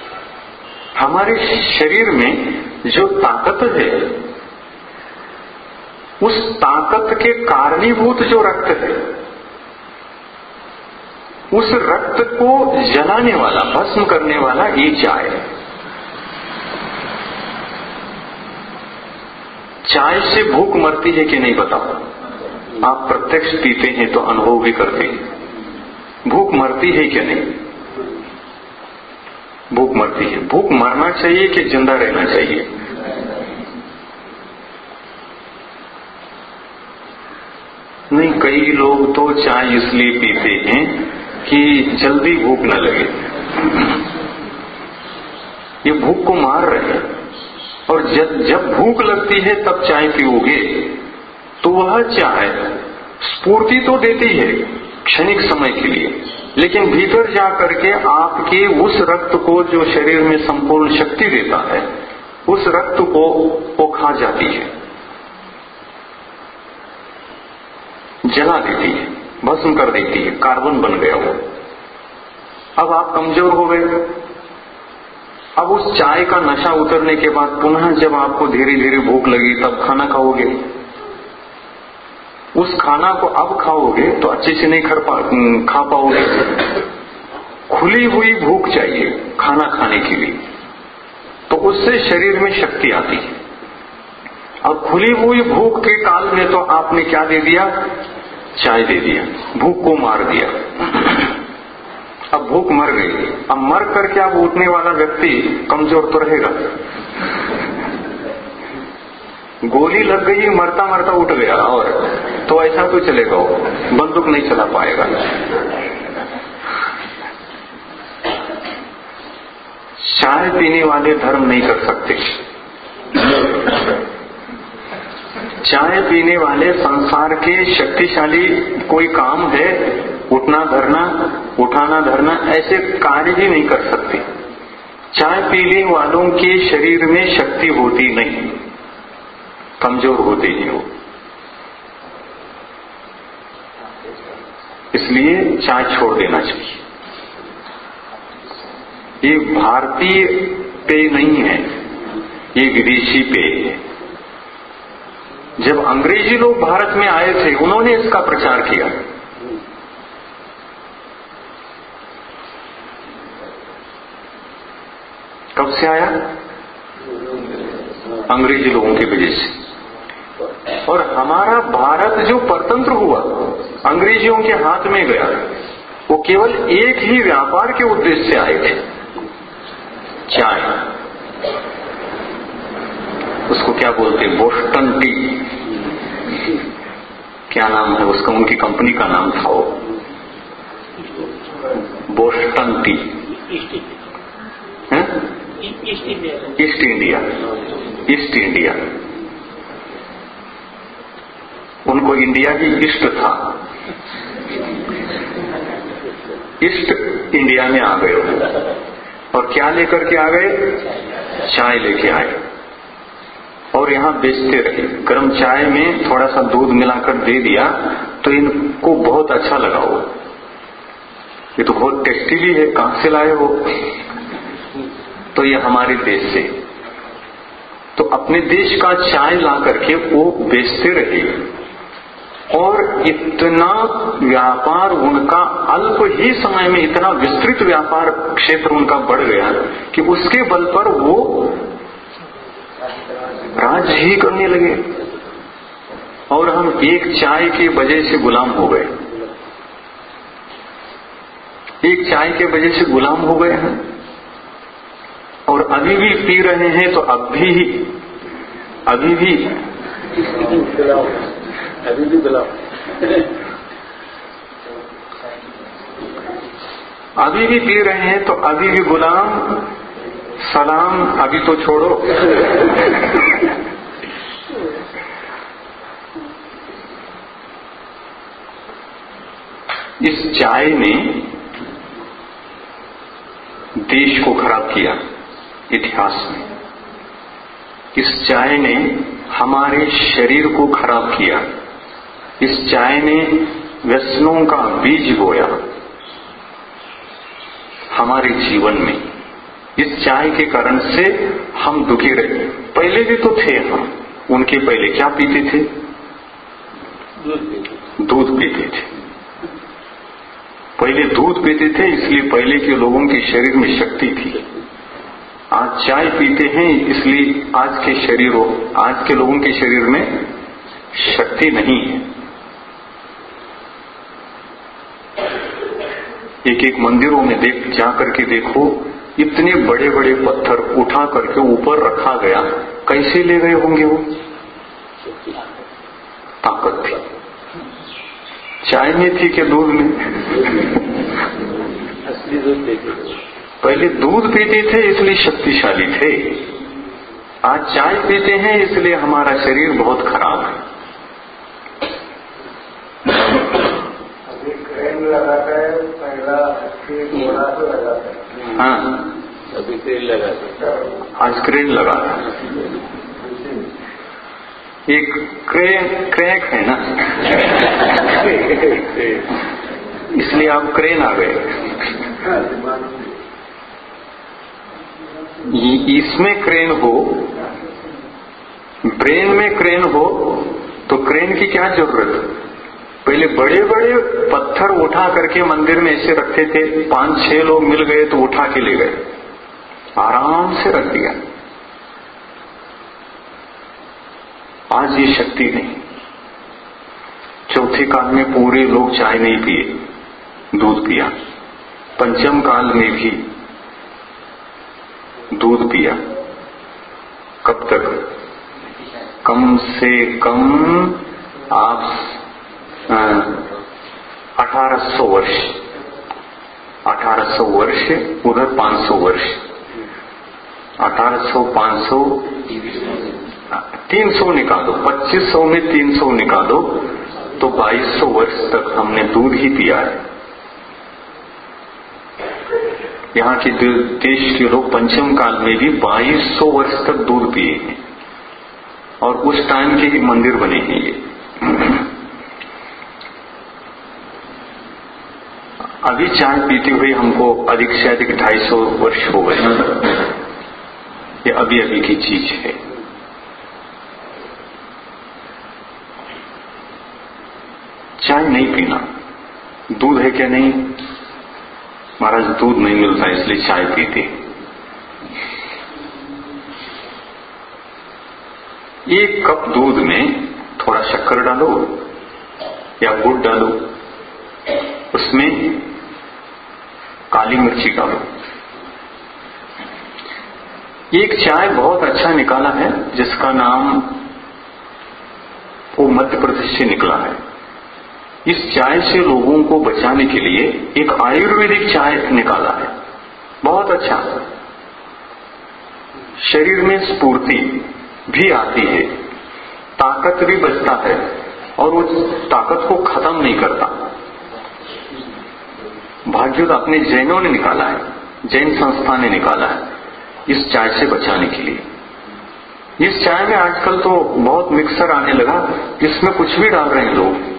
हमारे शरीर में जो ताकत है, उस ताकत के कारणीभूत जो रक्त है, उस रक्त को जलाने वाला, भस्म करने वाला ये चाय है। चाय से भूख मरती है कि नहीं बताओ? आप प्रत्यक्ष पीते हैं तो अनुभव भी करते हैं। भूख मरती है कि नहीं? भूख मरती है। भूख मरना चाहिए कि जिंदा रहना चाहिए? नहीं, कई लोग तो चाय इसलिए पीते हैं कि जल्दी भूख न लगे। ये भूख को मार रहे हैं। और जब भूख लगती है तब चाय पीओगे तो वह चाय स्फूर्ति तो देती है क्षणिक समय के लिए, लेकिन भीतर जा करके आपके उस रक्त को जो शरीर में संपूर्ण शक्ति देता है, उस रक्त को वो खा जाती है, जला देती है, भस्म कर देती है, कार्बन बन गया वो। अब आप कमजोर हो गए। अब उस चाय का नशा उतरने के बाद पुनः जब आपको धीरे धीरे भूख लगी तब खाना खाओगे। उस खाना को अब खाओगे तो अच्छे से नहीं खा पाओगे। खुली हुई भूख चाहिए खाना खाने के लिए, तो उससे शरीर में शक्ति आती है। और खुली हुई भूख के काल में तो आपने क्या दे दिया? चाय दे दिया, भूख को मार दिया। अब भूख मर गई। अब मर करके अब उठने वाला व्यक्ति कमजोर तो रहेगा। गोली लग गई, मरता मरता उठ गया, और तो ऐसा तो चलेगा, वो बंदूक नहीं चला पाएगा। चाय पीने वाले धर्म नहीं कर सकते। चाय पीने वाले संसार के शक्तिशाली कोई काम है, उठना धरना, उठाना धरना, ऐसे कार्य ही नहीं कर सकते। चाय पीने वालों के शरीर में शक्ति होती नहीं, कमजोर होते हैं वो। इसलिए चाय छोड़ देना चाहिए। ये भारतीय पेय नहीं है, ये विदेशी पेय है। जब अंग्रेजी लोग भारत में आए थे, उन्होंने इसका प्रचार किया। कब से आया? अंग्रेजी लोगों की वजह से। और हमारा भारत जो परतंत्र हुआ, अंग्रेजियों के हाथ में गया, वो केवल एक ही व्यापार के उद्देश्य से आए थे, चाय। उसको क्या बोलते हैं? Boston tea. क्या नाम है उसका? उनकी कंपनी का नाम था वो, Boston tea. East India. East India. उनको इंडिया ही इष्ट था। ईस्ट इंडिया में आ गए और क्या लेकर के आ गए? चाय लेके आए और यहां बेचते रहे। गर्म चाय में थोड़ा सा दूध मिलाकर दे दिया तो इनको बहुत अच्छा लगा। वो ये तो बहुत टेस्टी भी है, कहां से लाए हो? तो ये हमारे देश से। तो अपने देश का चाय ला करके वो बेचते रहे और इतना व्यापार उनका अल्प ही समय में, इतना विस्तृत व्यापार क्षेत्र उनका बढ़ गया कि उसके बल पर वो राज ही करने लगे। और हम एक चाय की वजह से गुलाम हो गए। एक चाय के वजह से गुलाम हो गए हैं और अभी भी पी रहे हैं। तो अभी भी पी रहे हैं तो अभी भी गुलाम। सलाम अभी तो छोड़ो। इस चाय ने देश को खराब किया इतिहास में। इस चाय ने हमारे शरीर को खराब किया। इस चाय ने व्यसनों का बीज बोया हमारे जीवन में। इस चाय के कारण से हम दुखी रहे। पहले भी तो थे हम, उनके पहले क्या पीते थे? दूध पीते थे। पहले दूध पीते थे, इसलिए पहले के लोगों के शरीर में शक्ति थी। आज चाय पीते हैं, इसलिए आज के लोगों के शरीर में शक्ति नहीं है। एक मंदिरों में जा करके देखो, इतने बड़े बड़े पत्थर उठा करके ऊपर रखा गया, कैसे ले गए होंगे वो? ताकत थी। चाय में थी कि दूध में? असली दूध पीते थे। पहले दूध पीते थे इसलिए शक्तिशाली थे, आज चाय पीते हैं इसलिए हमारा शरीर बहुत खराब है। अभी क्रेन लगाता है, पहला घोड़ा तो लगाता है। हाँ, अभी क्रेन लगाते हैं। आज क्रेन लगाता है। एक क्रैक है ना, इसलिए आप क्रेन आ गए। इसमें क्रेन हो, ब्रेन में क्रेन हो, तो क्रेन की क्या जरूरत? पहले बड़े बड़े पत्थर उठा करके मंदिर में ऐसे रखते थे, 5-6 लोग मिल गए तो उठा के ले गए, आराम से रख दिया। आज ये शक्ति नहीं। चौथे काल में पूरे लोग चाय नहीं पिए, दूध पिया। पंचम काल में भी दूध पिया। कब तक? कम से कम आप 1800 वर्ष, 1800 वर्ष, उधर 500 वर्ष, 1800, 500, 300 निकालो, 2500 में 300 निकालो तो 2200 वर्ष तक हमने दूध ही पिया है। यहाँ के देश के लोग पंचम काल में भी 2200 वर्ष तक दूध पिए हैं, और उस टाइम के ही मंदिर बने हैं ये। अभी चाय पीते हुए हमको अधिक से अधिक 250 वर्ष हो गए। ये अभी अभी की चीज है। चाय नहीं पीना। दूध है क्या? नहीं महाराज, दूध नहीं मिलता इसलिए चाय पीते। एक कप दूध में थोड़ा शक्कर डालो या गुड़ डालो, उसमें काली मिर्ची डालो। एक चाय बहुत अच्छा निकाला है जिसका नाम वो मध्य प्रदेश से निकला है। इस चाय से लोगों को बचाने के लिए एक आयुर्वेदिक चाय निकाला है, बहुत अच्छा। शरीर में स्फूर्ति भी आती है, ताकत भी बचता है, और उस ताकत को खत्म नहीं करता। भाग्यवत अपने जैनों ने निकाला है, जैन संस्था ने निकाला है इस चाय से बचाने के लिए। इस चाय में आजकल तो बहुत मिक्सर आने लगा, इसमें कुछ भी डाल रहे हैं लोग।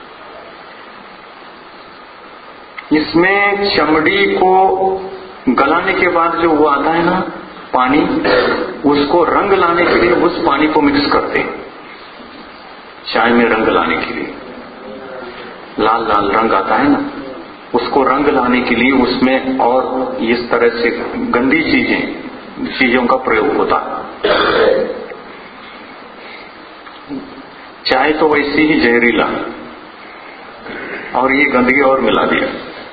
इसमें चमड़ी को गलाने के बाद जो वो आता है ना पानी, उसको रंग लाने के लिए उस पानी को मिक्स करते हैं। चाय में रंग लाने के लिए लाल लाल रंग आता है ना, उसको रंग लाने के लिए उसमें और इस तरह से गंदी चीजों का प्रयोग होता है। चाय तो वैसे ही जहरीला, और ये गंदगी और मिला दिया।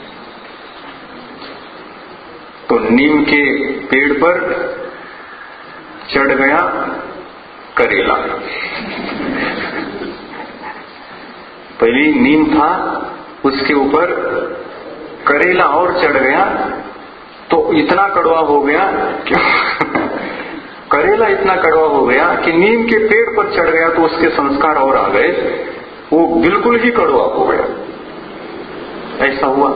तो नीम के पेड़ पर चढ़ गया करेला। पहले नीम था, उसके ऊपर करेला और चढ़ गया, तो इतना कड़वा हो गया कि करेला इतना कड़वा हो गया कि नीम के पेड़ पर चढ़ गया तो उसके संस्कार और आ गए, वो बिल्कुल ही कड़वा हो गया। ऐसा हुआ।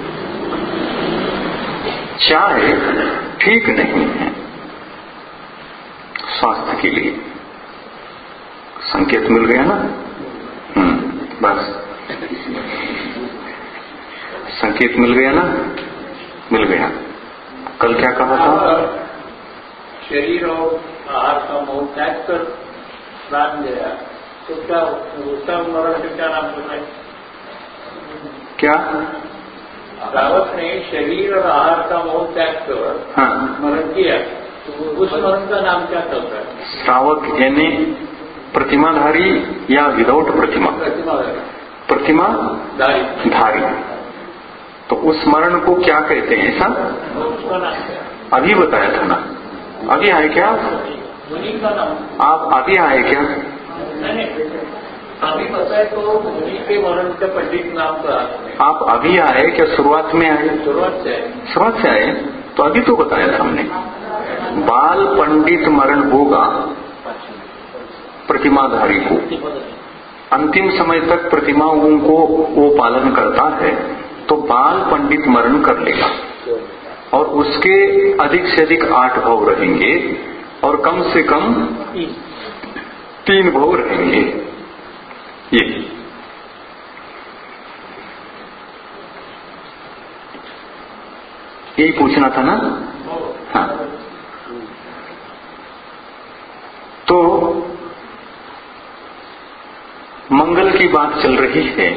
चाय ठीक नहीं है स्वास्थ्य के लिए। संकेत मिल गया ना? बस संकेत मिल गया ना? मिल गया। कल क्या कहा था? शरीर और आहार का मोह त्याग कर प्राण गया, तो क्या उसका मरण का क्या नाम बताए? क्या? रावत ने शरीर और आहार का मोह त्याग कर हाँ, मरण किया, तो उस मरण का नाम क्या चलता है? श्रावक यानी प्रतिमाधारी या विदाउट प्रतिमा? प्रतिमाधारी। तो उस मरण को क्या कहते हैं ऐसा? उसका नाम क्या? अभी बताया था ना। अभी आए क्या मुनि का नाम? आप अभी आए क्या? नहीं, अभी बताए तो मुनि के मरण का पंडित नाम का। आप अभी आए क्या शुरुआत में आए? शुरुआत से आए। तो अभी तो बताया था हमने, बाल पंडित मरण होगा प्रतिमाधारी को। अंतिम समय तक प्रतिमाओं को वो पालन करता है तो बाल पंडित मरण कर लेगा और उसके अधिक से अधिक 8 भव रहेंगे और कम से कम 3 भव रहेंगे। यही पूछना था ना? हाँ। तो मंगल की बात चल रही है।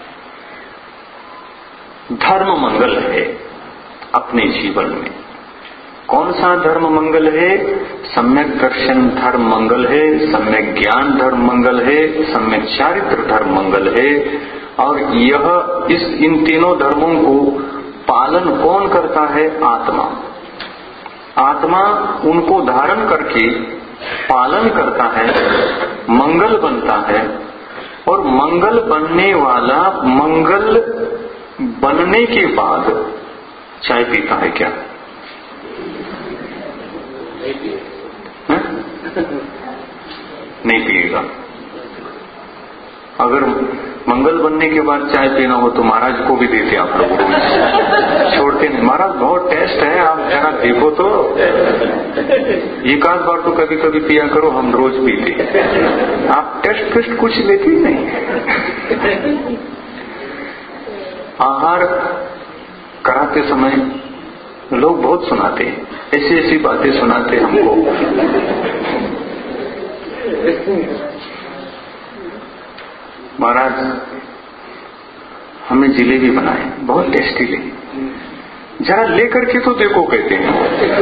धर्म मंगल है अपने जीवन में। कौन सा धर्म मंगल है? सम्यक दर्शन धर्म मंगल है, सम्यक ज्ञान धर्म मंगल है, सम्यक चारित्र धर्म मंगल है। और इन तीनों धर्मों को पालन कौन करता है? आत्मा। आत्मा उनको धारण करके पालन करता है, मंगल बनता है। और मंगल बनने वाला मंगल बनने के बाद चाय पीता है क्या? नहीं पिएगा। अगर मंगल बनने के बाद चाय पीना हो तो महाराज को भी देते आप लोग, छोड़ते नहीं। महाराज बहुत टेस्ट है, आप जरा देखो तो, एक आध बार तो कभी कभी पिया करो, हम रोज पीते। आप टेस्ट कुछ लेते ही नहीं। आहार कराते समय लोग बहुत सुनाते हैं, ऐसी ऐसी बातें सुनाते हमको। महाराज हमें जिलेबी बनाए, बहुत टेस्टी ले, जरा लेकर के तो देखो, कहते हैं।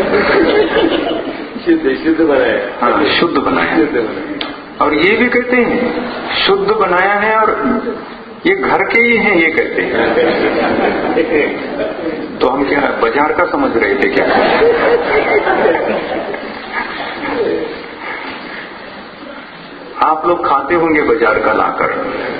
शुद्ध बनाया। हाँ, शुद्ध बनाया। और ये भी कहते हैं शुद्ध बनाया है और ये घर के ही हैं, ये कहते हैं। तो हम क्या बाजार का समझ रहे थे क्या? आप लोग खाते होंगे बाजार का लाकर,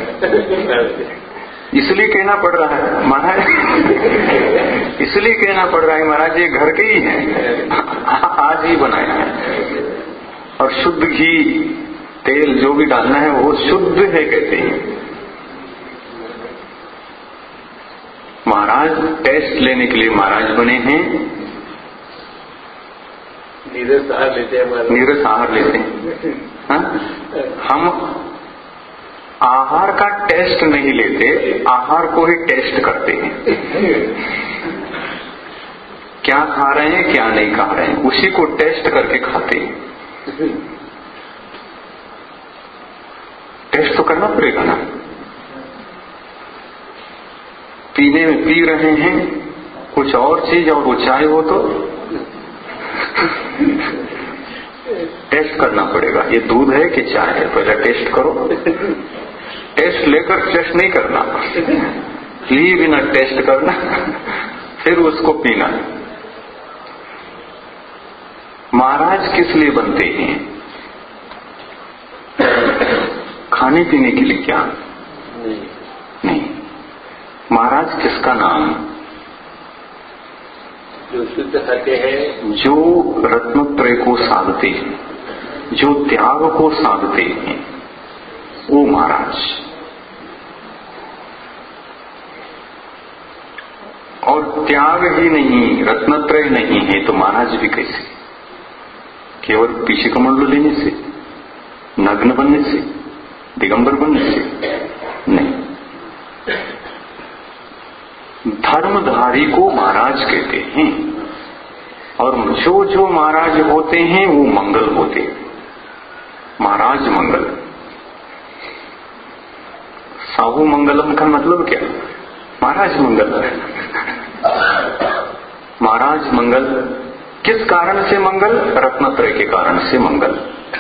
इसलिए कहना पड़ रहा है महाराज। इसलिए कहना पड़ रहा है महाराज, ये घर के ही हैं, आज ही बनाया है। और शुद्ध घी तेल जो भी डालना है वो शुद्ध है, कहते हैं। महाराज टेस्ट लेने के लिए महाराज बने हैं, नीरस आहार लेते हैं। नीरस आहार लेते हैं। हाँ? हम आहार का टेस्ट नहीं लेते, आहार को ही टेस्ट करते हैं। क्या खा रहे हैं क्या नहीं खा रहे हैं, उसी को टेस्ट करके खाते हैं। टेस्ट तो करना पड़ेगा ना। पीने में पी रहे हैं कुछ और चीज और वो चाय हो तो टेस्ट करना पड़ेगा, ये दूध है कि चाय है, पहले टेस्ट करो। टेस्ट लेकर टेस्ट नहीं करना, लिए बिना टेस्ट करना, फिर उसको पीना। महाराज किस लिए बनते हैं? खाने पीने के लिए क्या? नहीं। महाराज किसका नाम? जो शुद्ध खाते हैं, जो रत्नत्रय को साधते हैं, जो त्याग को साधते हैं, वो महाराज। और त्याग ही नहीं, रत्नत्रय नहीं है तो महाराज भी कैसे? केवल पीछे कमंडलू लेने से, नग्न बनने से, दिगंबर बनने से नहीं। धर्मधारी को महाराज कहते हैं। और जो जो महाराज होते हैं वो मंगल होते हैं, महाराज मंगल। बाहु मंगलम का मतलब क्या? महाराज मंगल। महाराज मंगल किस कारण से मंगल? रत्नत्रय के कारण से मंगल।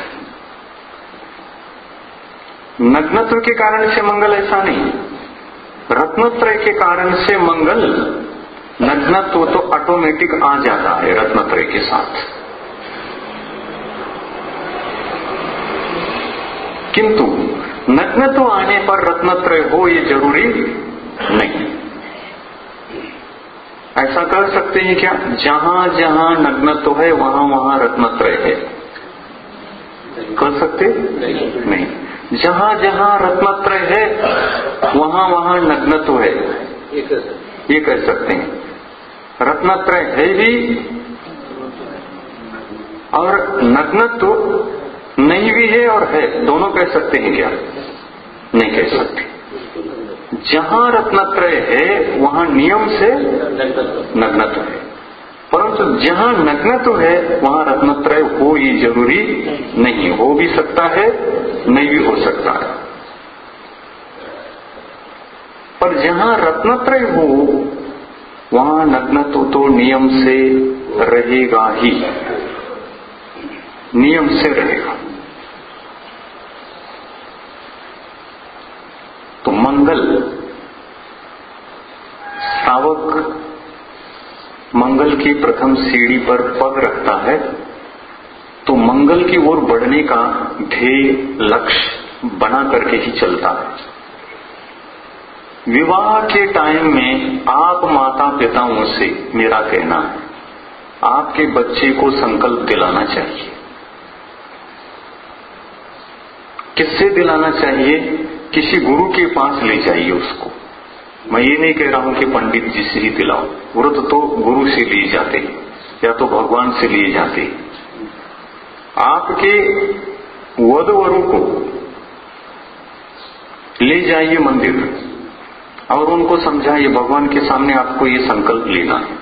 नग्नत्व के कारण से मंगल ऐसा नहीं, रत्नत्रय के कारण से मंगल। नग्नत्व तो ऑटोमेटिक आ जाता है रत्नत्रय के साथ, किंतु नग्नत्व आने पर रत्नत्रय हो ये जरूरी नहीं। ऐसा कर सकते हैं क्या? जहां जहां नग्नत्व है वहां वहां रत्नत्रय है, कर सकते? नहीं। जहां जहां रत्नत्रय है वहां वहां नग्नत्व है, ये कह सकते हैं। रत्नत्रय है भी और नग्नत्व नहीं भी है और है, दोनों कह सकते हैं क्या? नहीं कह सकते। जहां रत्नत्रय है वहां नियम से नग्नत्व है, परंतु जहां नग्नत्व है वहां रत्नत्रय हो ये जरूरी नहीं। हो भी सकता है, नहीं भी हो सकता है, पर जहां रत्नत्रय हो वहां नग्नत्व तो नियम से रहेगा ही, नियम से रहेगा। तो मंगल, श्रावक मंगल की प्रथम सीढ़ी पर पग रखता है तो मंगल की ओर बढ़ने का ध्येय लक्ष्य बना करके ही चलता है। विवाह के टाइम में आप माता पिताओं से, मेरा कहना है, आपके बच्चे को संकल्प दिलाना चाहिए। किससे दिलाना चाहिए? किसी गुरु के पास ले जाइए उसको। मैं ये नहीं कह रहा हूं कि पंडित जी से ही दिलाओ, व्रत तो गुरु से लिए जाते या तो भगवान से लिए जाते। आपके वधू को ले जाइए मंदिर और उनको समझाइए भगवान के सामने आपको ये संकल्प लेना है।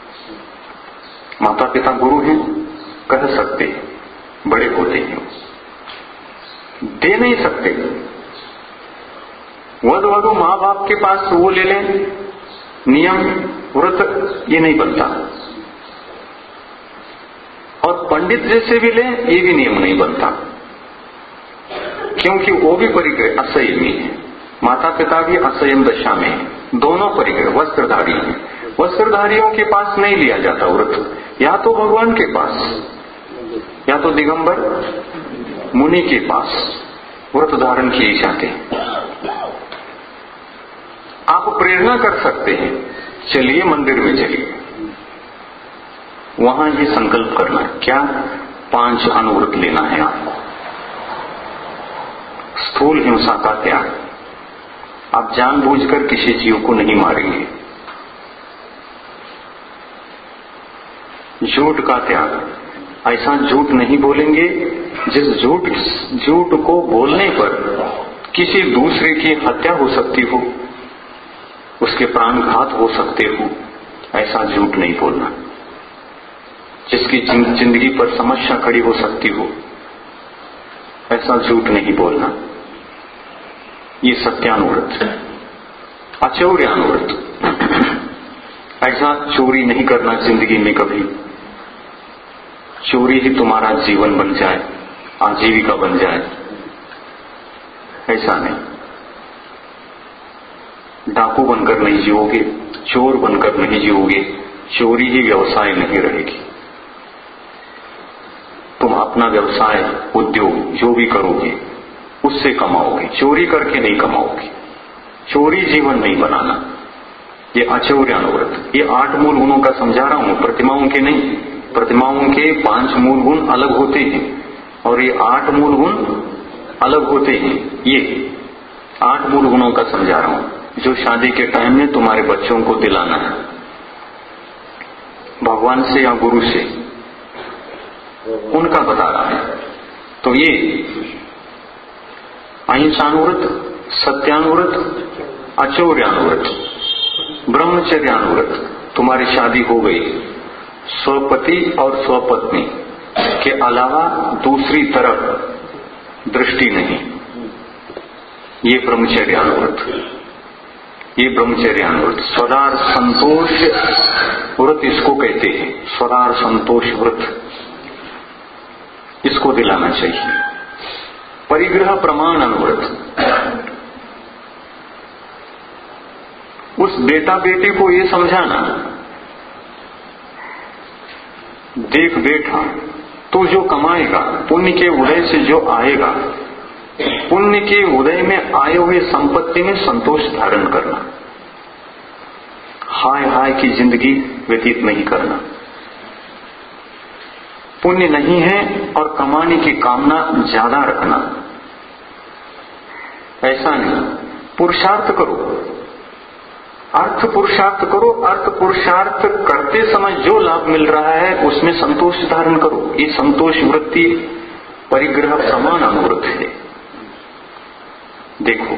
माता पिता गुरु हैं, कह सकते, बड़े होते हैं, दे नहीं सकते। वधू माँ बाप के पास वो ले लें, नियम व्रत ये नहीं बनता। और पंडित जैसे भी लें ये भी नियम नहीं बनता, क्योंकि वो भी परिग्रह असंयमी है, माता पिता भी असंयम दशा में है, दोनों परिग्रह वस्त्रधारी हैं। वस्त्रधारियों के पास नहीं लिया जाता व्रत, या तो भगवान के पास या तो दिगंबर मुनि के पास व्रत धारण किए जाते हैं। आप प्रेरणा कर सकते हैं, चलिए मंदिर में चलिए, वहां ही संकल्प करना है। क्या? 5 अनुव्रत लेना है आपको। स्थूल हिंसा का त्याग, आप जानबूझकर किसी जीव को नहीं मारेंगे। झूठ का त्याग, ऐसा झूठ नहीं बोलेंगे जिस झूठ को बोलने पर किसी दूसरे की हत्या हो सकती हो, उसके प्राणघात हो सकते हो, ऐसा झूठ नहीं बोलना। जिसकी जिंदगी पर समस्या खड़ी हो सकती हो, ऐसा झूठ नहीं बोलना। ये सत्यानुव्रत। अचौर्यानुव्रत, ऐसा चोरी नहीं करना जिंदगी में कभी। चोरी ही तुम्हारा जीवन बन जाए, आजीविका बन जाए, ऐसा नहीं। डाकू बनकर नहीं जियोगे, चोर बनकर नहीं जियोगे, चोरी ही व्यवसाय नहीं रहेगी। तुम अपना व्यवसाय, उद्योग जो भी करोगे उससे कमाओगे, चोरी करके नहीं कमाओगे। चोरी जीवन नहीं बनाना। ये अचौर्यानुव्रत, ये 8 मूल गुणों का समझा रहा हूं, प्रतिमाओं के नहीं। प्रतिमाओं के 5 मूल गुण अलग होते हैं और ये 8 मूल गुण अलग होते हैं। ये 8 मूल गुणों का समझा रहा हूं जो शादी के टाइम में तुम्हारे बच्चों को दिलाना है, भगवान से या गुरु से, उनका बता रहा है। तो ये अहिंसानुव्रत, सत्यानुव्रत, अचौर्यानुव्रत, ब्रह्मचर्यानुव्रत, तुम्हारी शादी हो गई, स्वपति और स्वपत्नी के अलावा दूसरी तरफ दृष्टि नहीं, ये ब्रह्मचर्यानुव्रत, ये ब्रह्मचर्यानुव्रत। स्वदार संतोष व्रत इसको कहते हैं, स्वदार संतोष व्रत, इसको दिलाना चाहिए। परिग्रह प्रमाण अनुव्रत, उस बेटा बेटी को ये समझाना, देख बेटा तू जो कमाएगा, पुण्य के उदय से जो आएगा, पुण्य के उदय में आए हुए संपत्ति में संतोष धारण करना, हाय हाय की जिंदगी व्यतीत नहीं करना। पुण्य नहीं है और कमाने की कामना ज्यादा रखना, ऐसा नहीं। पुरुषार्थ करो, अर्थ पुरुषार्थ करो, अर्थ पुरुषार्थ करते समय जो लाभ मिल रहा है उसमें संतोष धारण करो। ये संतोष वृत्ति परिग्रह समान अनुव्रत है। देखो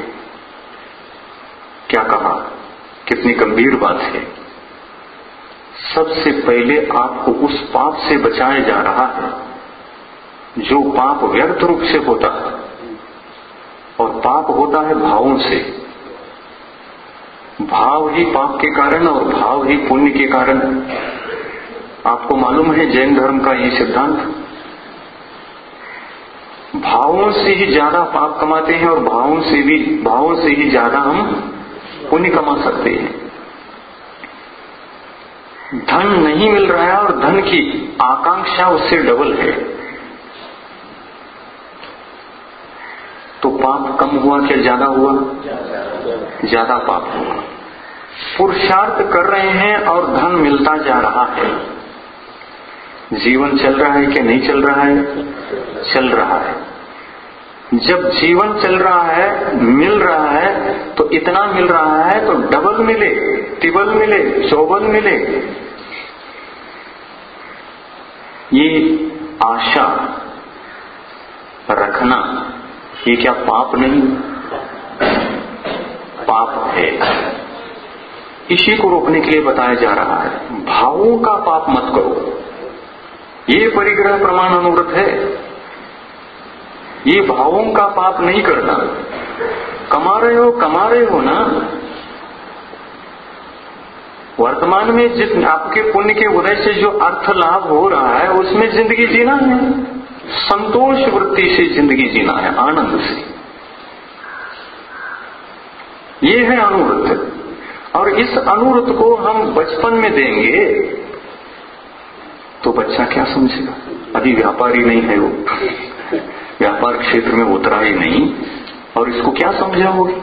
क्या कहा, कितनी गंभीर बात है। सबसे पहले आपको उस पाप से बचाया जा रहा है जो पाप व्यर्थ रूप से होता है, और पाप होता है भावों से। भाव ही पाप के कारण और भाव ही पुण्य के कारण। आपको मालूम है जैन धर्म का ये सिद्धांत, भावों से ही ज्यादा पाप कमाते हैं और भावों से ही ज्यादा हम पुण्य कमा सकते हैं। धन नहीं मिल रहा है और धन की आकांक्षा उससे डबल है, तो पाप कम हुआ क्या ज्यादा हुआ? ज्यादा पाप हुआ। पुरुषार्थ कर रहे हैं और धन मिलता जा रहा है, जीवन चल रहा है कि नहीं चल रहा है? चल रहा है। जब जीवन चल रहा है, मिल रहा है, तो इतना मिल रहा है तो डबल मिले, तिबल मिले, चौबल मिले। ये आशा रखना, ये क्या पाप नहीं? पाप है। इसी को रोकने के लिए बताया जा रहा है, भावों का पाप मत करो। ये परिग्रह प्रमाण अनुव्रत है। ये भावों का पाप नहीं करना। कमा रहे हो ना। वर्तमान में जिस आपके पुण्य के उदय से जो अर्थ लाभ हो रहा है उसमें जिंदगी जीना है, संतोष वृत्ति से जिंदगी जीना है, आनंद से। ये है अनुव्रत। और इस अनुव्रत को हम बचपन में देंगे तो बच्चा क्या समझेगा? अभी व्यापारी नहीं है वो, व्यापार क्षेत्र में उतरा ही नहीं, और इसको क्या समझाओगे?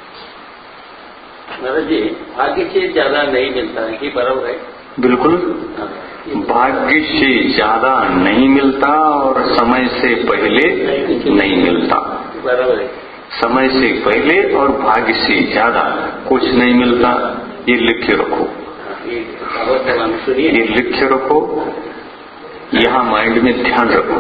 महाराज जी, भाग्य से ज्यादा नहीं मिलता है कि बराबर है? बिल्कुल, भाग्य से ज्यादा नहीं मिलता और समय से पहले नहीं मिलता। बराबर है। समय से पहले और भाग्य से ज्यादा कुछ नहीं मिलता। ये लिख के रखो, ये लिख के रखो, यहाँ माइंड में ध्यान रखो।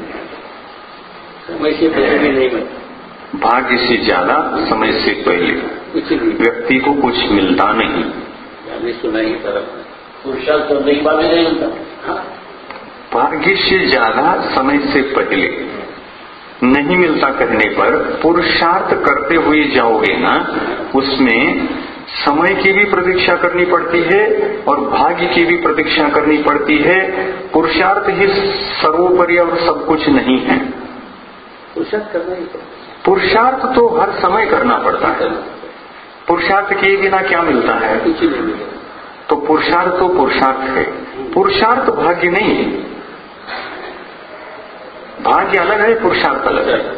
समय से पहले भी नहीं मिलता, भाग्य से ज्यादा समय से पहले व्यक्ति को कुछ मिलता नहीं। सुना ही तरफ पुरुषार्थ तो नहीं बात नहीं मिलता। भाग्य से ज्यादा समय से पहले नहीं मिलता कहने पर पुरुषार्थ करते हुए जाओगे ना, उसमें समय की भी प्रतीक्षा करनी पड़ती है और भाग्य की भी प्रतीक्षा करनी पड़ती है। पुरुषार्थ ही सर्वोपरि और सब कुछ नहीं है। पुरुषार्थ करना ही, पुरुषार्थ तो हर समय करना पड़ता है। पुरुषार्थ किए बिना क्या मिलता है? कुछ नहीं मिलेगा। तो पुरुषार्थ है, पुरुषार्थ भाग्य नहीं है। भाग्य अलग है, पुरुषार्थ अलग है।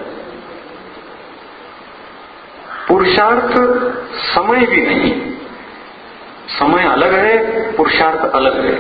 पुरुषार्थ समय भी नहीं, समय अलग है, पुरुषार्थ अलग है।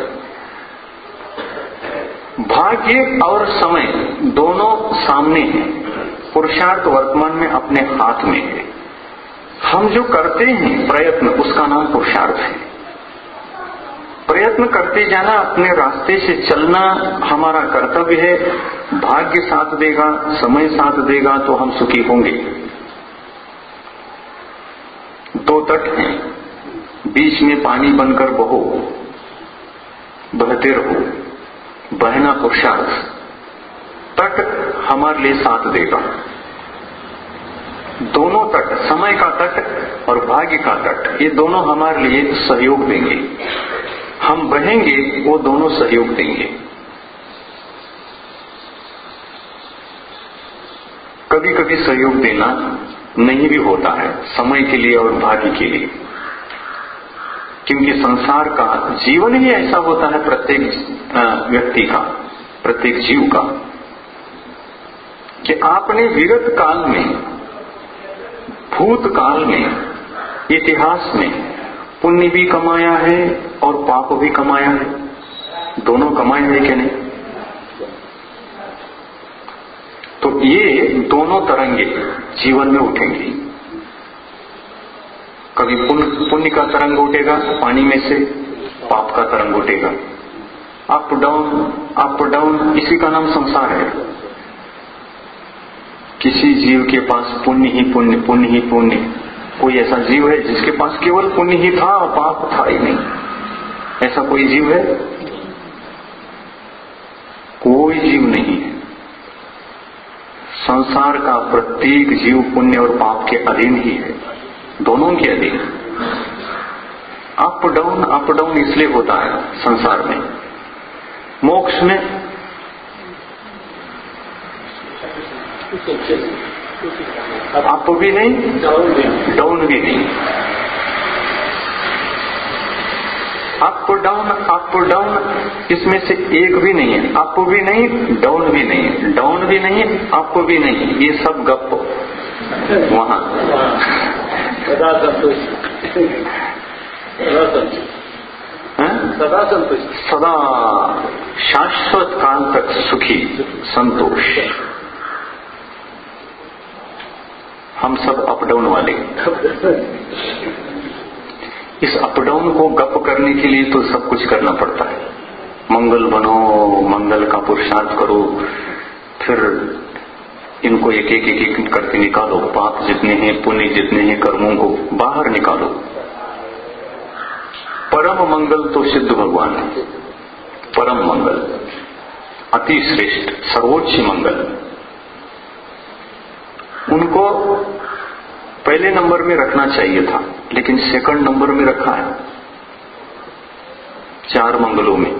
भाग्य और समय दोनों सामने हैं, पुरुषार्थ वर्तमान में अपने हाथ में है। हम जो करते हैं प्रयत्न, उसका नाम पुरुषार्थ है। प्रयत्न करते जाना, अपने रास्ते से चलना हमारा कर्तव्य है। भाग्य साथ देगा, समय साथ देगा तो हम सुखी होंगे। दो तट हैं, बीच में पानी बनकर बहो, बहते रहो, बहना पुरुषार्थ। तट हमारे लिए साथ देगा। दोनों तट, समय का तट और भाग्य का तट, ये दोनों हमारे लिए सहयोग देंगे। हम बहेंगे, वो दोनों सहयोग देंगे। कभी कभी सहयोग देना नहीं भी होता है, समय के लिए और भाग्य के लिए, क्योंकि संसार का जीवन ही ऐसा होता है, प्रत्येक व्यक्ति का, प्रत्येक जीव का, कि आपने विगत काल में, भूतकाल में, इतिहास में पुण्य भी कमाया है और पाप भी कमाया है। दोनों कमाए हैं कि नहीं? तो ये दोनों तरंगे जीवन में उठेंगी। कभी पुण्य का तरंग उठेगा पानी में से, पाप का तरंग उठेगा, अप डाउन, इसी का नाम संसार है। किसी जीव के पास पुण्य ही पुण्य, कोई ऐसा जीव है जिसके पास केवल पुण्य ही था, पाप था ही नहीं? ऐसा कोई जीव है? कोई जीव नहीं है। संसार का प्रत्येक जीव पुण्य और पाप के अधीन ही है, दोनों के अधीन। अप डाउन इसलिए होता है संसार में। मोक्ष में अप भी नहीं, डाउन भी नहीं। अप डाउन इसमें से एक भी नहीं है। अप भी नहीं, डाउन भी नहीं, डाउन भी नहीं, अप भी नहीं, ये सब गप वहां। सदा संतुष्ट, सदा शाश्वत काल तक सुखी, संतोष। हम सब अप डाउन वाले। इस अप डाउन को गप करने के लिए तो सब कुछ करना पड़ता है। मंगल बनो, मंगल का पुरुषार्थ करो, फिर इनको एक एक करके निकालो। पाप जितने हैं, पुण्य जितने हैं, कर्मों को बाहर निकालो। परम मंगल तो सिद्ध भगवान है। परम मंगल, अति श्रेष्ठ, सर्वोच्च मंगल, उनको पहले नंबर में रखना चाहिए था, लेकिन सेकंड नंबर में रखा है 4 मंगलों में।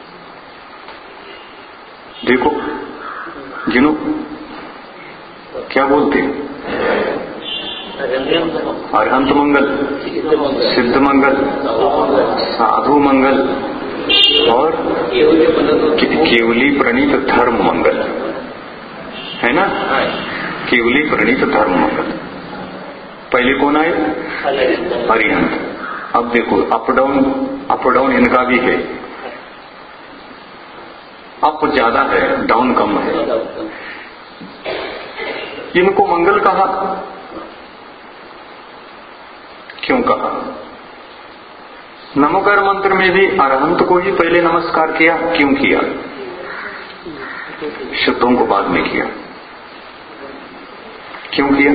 देखो जिनो क्या बोलते हैं? अरहंत मंगल, सिद्ध मंगल, साधु मंगल और केवली प्रणीत धर्म मंगल, है ना? केवली प्रणीत धर्म मंगल। पहले कौन आए? अरिहंत। अब देखो अप डाउन इनका भी है। अप ज्यादा है, डाउन कम है। इनको मंगल कहा, क्यों कहा? नमोकार मंत्र में भी अरहंत को ही पहले नमस्कार किया, क्यों किया? शुद्धों को बाद में किया, क्यों किया?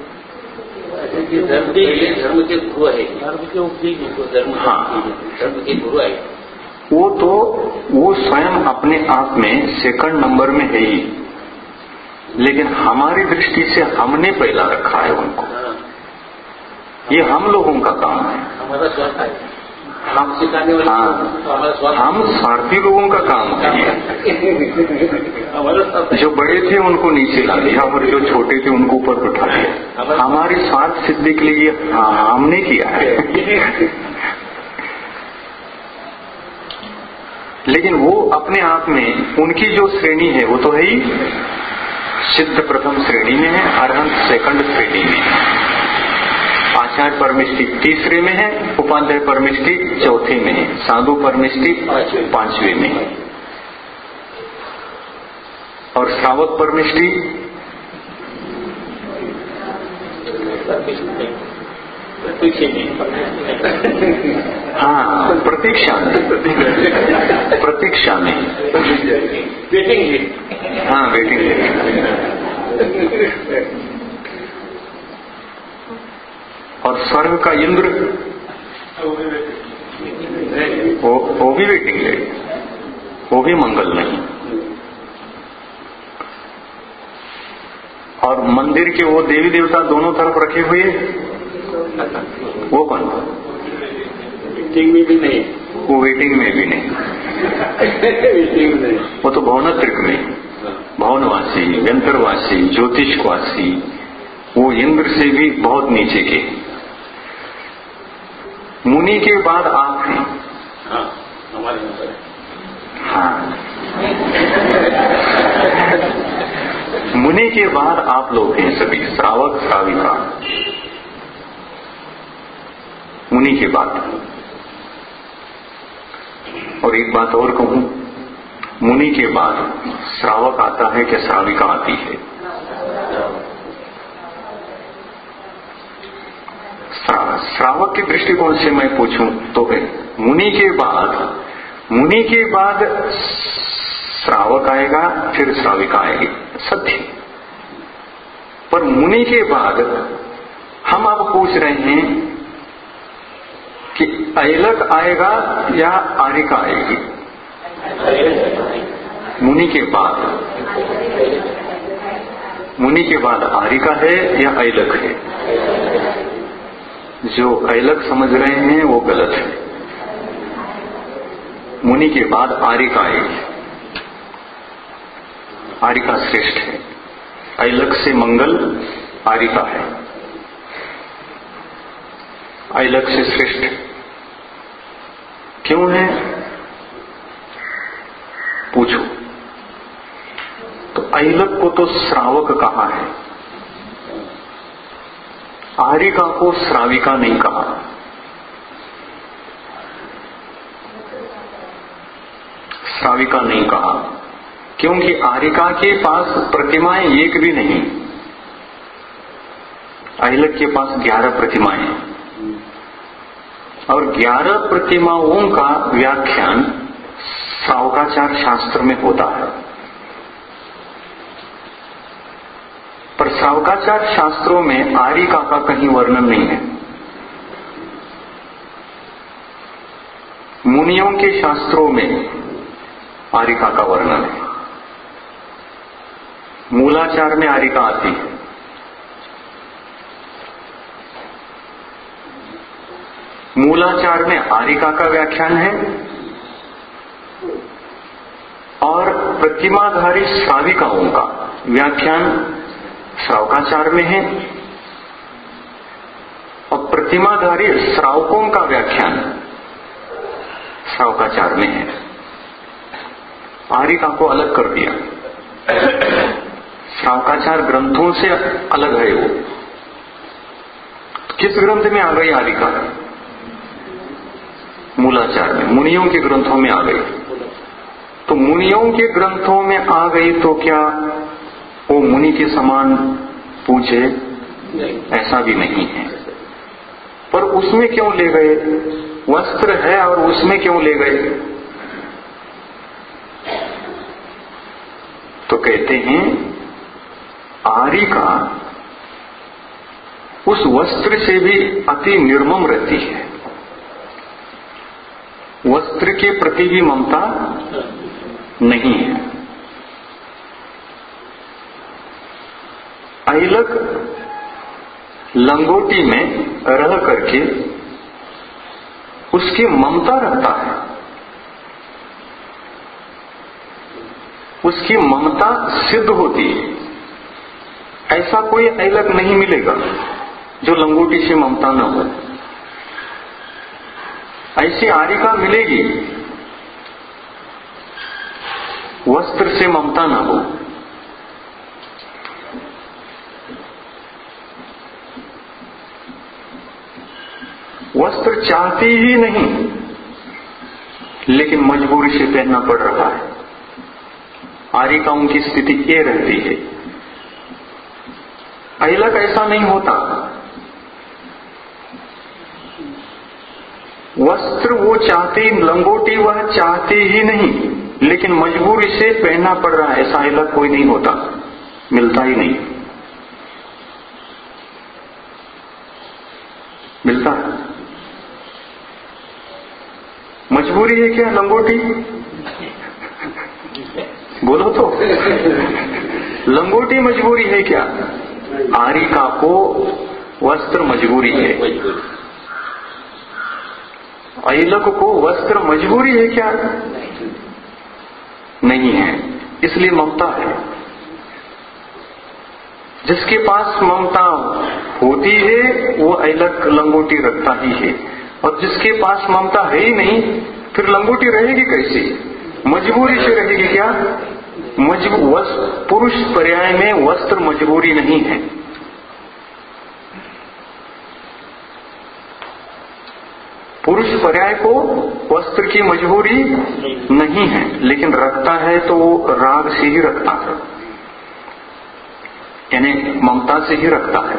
धर्म के गुरु है, धर्म के उपदेश, हाँ, धर्म के गुरु है। वो स्वयं अपने आप में सेकंड नंबर में है ही, लेकिन हमारी दृष्टि से हमने पहला रखा है उनको। ये हम लोगों का काम है, हमारा स्वार्थ है, हम सिखाने वाले। हाँ, हम स्वार्थी लोगों का काम है। जो बड़े थे उनको नीचे ला दिया और जो छोटे थे उनको ऊपर बिठा दिया। हमारी स्वार्थ सिद्धि के लिए हमने किया है। लेकिन वो अपने आप में, उनकी जो श्रेणी है वो तो है ही, सिद्ध प्रथम श्रेणी में है, अरहंत सेकंड श्रेणी में है, आचार्य परमिष्टि तीसरे में है, उपाध्याय परमिष्टि चौथे में है, साधु परमिष्टि 5वें में है, और श्रावक परमिष्टि हाँ प्रतीक्षा में वेटिंग, हाँ वेटिंग। और स्वर्ग का इंद्र वो भी वेटिंग है, वो भी मंगल नहीं। और मंदिर के वो देवी देवता दोनों तरफ रखे हुए, वो कौन? वेटिंग में भी नहीं, वो वेटिंग में भी नहीं, वेटिंग में नहीं, वो तो भवनत्रिक में, भवनवासी, यंत्रवासी, ज्योतिषवासी, वो इंद्र से भी बहुत नीचे के। मुनि के बाद आप हैं। हाँ, हमारे नंबर है। हाँ, मुनि के बाद आप लोग हैं सभी, श्रावक श्राविका, मुनि के बाद। और एक बात और कहूं, मुनि के बाद श्रावक आता है कि श्राविका आती है? श्रावक के दृष्टिकोण से मैं पूछूं तो मुनि के बाद श्रावक आएगा, फिर श्राविका आएगी, सत्य। पर मुनि के बाद हम अब पूछ रहे हैं कि ऐलक आएगा या आरिका आएगी? मुनि के बाद आरिका है या ऐलक है? जो ऐलक समझ रहे हैं वो गलत है। मुनि के बाद आरिका आएगी। आरिका श्रेष्ठ है, ऐलक से मंगल आरिका है, ऐलक से श्रेष्ठ क्यों है? पूछो। तो ऐलक को तो श्रावक कहा है, आरिका को श्राविका नहीं कहा। श्राविका नहीं कहा क्योंकि आरिका के पास प्रतिमाएं एक भी नहीं, ऐलक के पास 11 प्रतिमाएं हैं और 11 प्रतिमाओं का व्याख्यान श्रावकाचार शास्त्र में होता है। पर श्रावकाचार शास्त्रों में आरिका का कहीं वर्णन नहीं है। मुनियों के शास्त्रों में आरिका का वर्णन है। मूलाचार में आरिका आती है, मूलाचार में आरिका का व्याख्यान है और प्रतिमाधारी श्राविकाओं का व्याख्यान श्रावकाचार में है और प्रतिमाधारी श्रावकों का व्याख्यान श्रावकाचार में है। आरिका को अलग कर दिया, श्रावकाचार ग्रंथों से अलग है वो। किस ग्रंथ में आ गई आरिका? मूलाचार में, मुनियों के ग्रंथों में आ गई। तो मुनियों के ग्रंथों में आ गई तो क्या वो मुनि के समान पूछे? ऐसा भी नहीं है। पर उसमें क्यों ले गए? वस्त्र है और उसमें क्यों ले गए? तो कहते हैं आरिका उस वस्त्र से भी अति निर्मम रहती है, वस्त्र के प्रति भी ममता नहीं है। ऐलक लंगोटी में रह करके उसकी ममता रहता है, उसकी ममता सिद्ध होती है। ऐसा कोई ऐलक नहीं मिलेगा जो लंगोटी से ममता न हो। ऐसी आरिका मिलेगी वस्त्र से ममता न हो। वस्त्र चाहती ही नहीं लेकिन मजबूरी से पहनना पड़ रहा है। आरिकाओं की स्थिति ये रहती है। ऐलक ऐसा नहीं होता, वस्त्र वो चाहती, लंगोटी वह चाहती ही नहीं लेकिन मजबूरी से पहनना पड़ रहा है। ऐसा ऐलक कोई नहीं होता, मिलता ही नहीं। मिलता है? मजबूरी है क्या लंगोटी? बोलो तो। लंगोटी मजबूरी है क्या? आरिका को वस्त्र मजबूरी है। ऐलक को वस्त्र मजबूरी है क्या? नहीं है, इसलिए ममता है। जिसके पास ममता होती है वो ऐलक लंगोटी रखता ही है, और जिसके पास ममता है ही नहीं फिर लंगोटी रहेगी कैसे? मजबूरी से रहेगी क्या? पुरुष पर्याय में वस्त्र मजबूरी नहीं है। पुरुष पर्याय को वस्त्र की मजबूरी नहीं है, लेकिन रखता है तो वो राग से ही रखता है, यानी ममता से ही रखता है।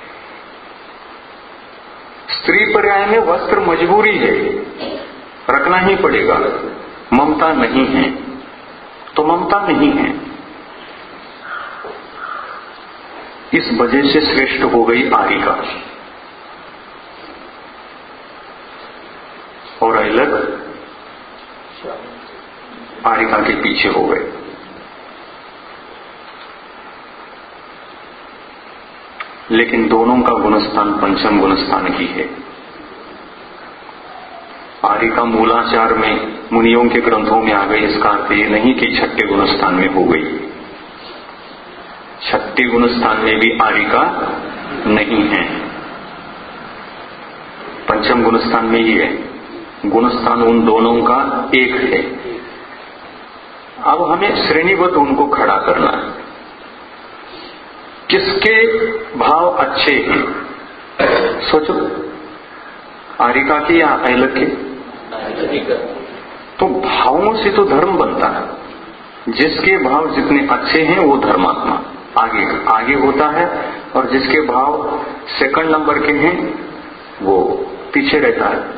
स्त्री पर्याय में वस्त्र मजबूरी है, रखना ही पड़ेगा, ममता नहीं है, तो ममता नहीं है। इस वजह से श्रेष्ठ हो गई आरिका, और ऐलक आरिका के पीछे हो गए। लेकिन दोनों का गुणस्थान पंचम गुणस्थान ही है। आरिका मूलाचार में मुनियों के ग्रंथों में आ गई, इसका अर्थ ये नहीं कि छठे गुणस्थान में हो गई। छठे गुणस्थान में भी आरिका नहीं है, पंचम गुणस्थान में ही है। गुणस्थान उन दोनों का एक है। अब हमें श्रेणीबद्ध उनको खड़ा करना है। किसके भाव अच्छे हैं? सोचो, आरिका के या ऐलक के? तो भावों से तो धर्म बनता है। जिसके भाव जितने अच्छे हैं वो धर्मात्मा आगे होता है, और जिसके भाव सेकंड नंबर के हैं वो पीछे रहता है।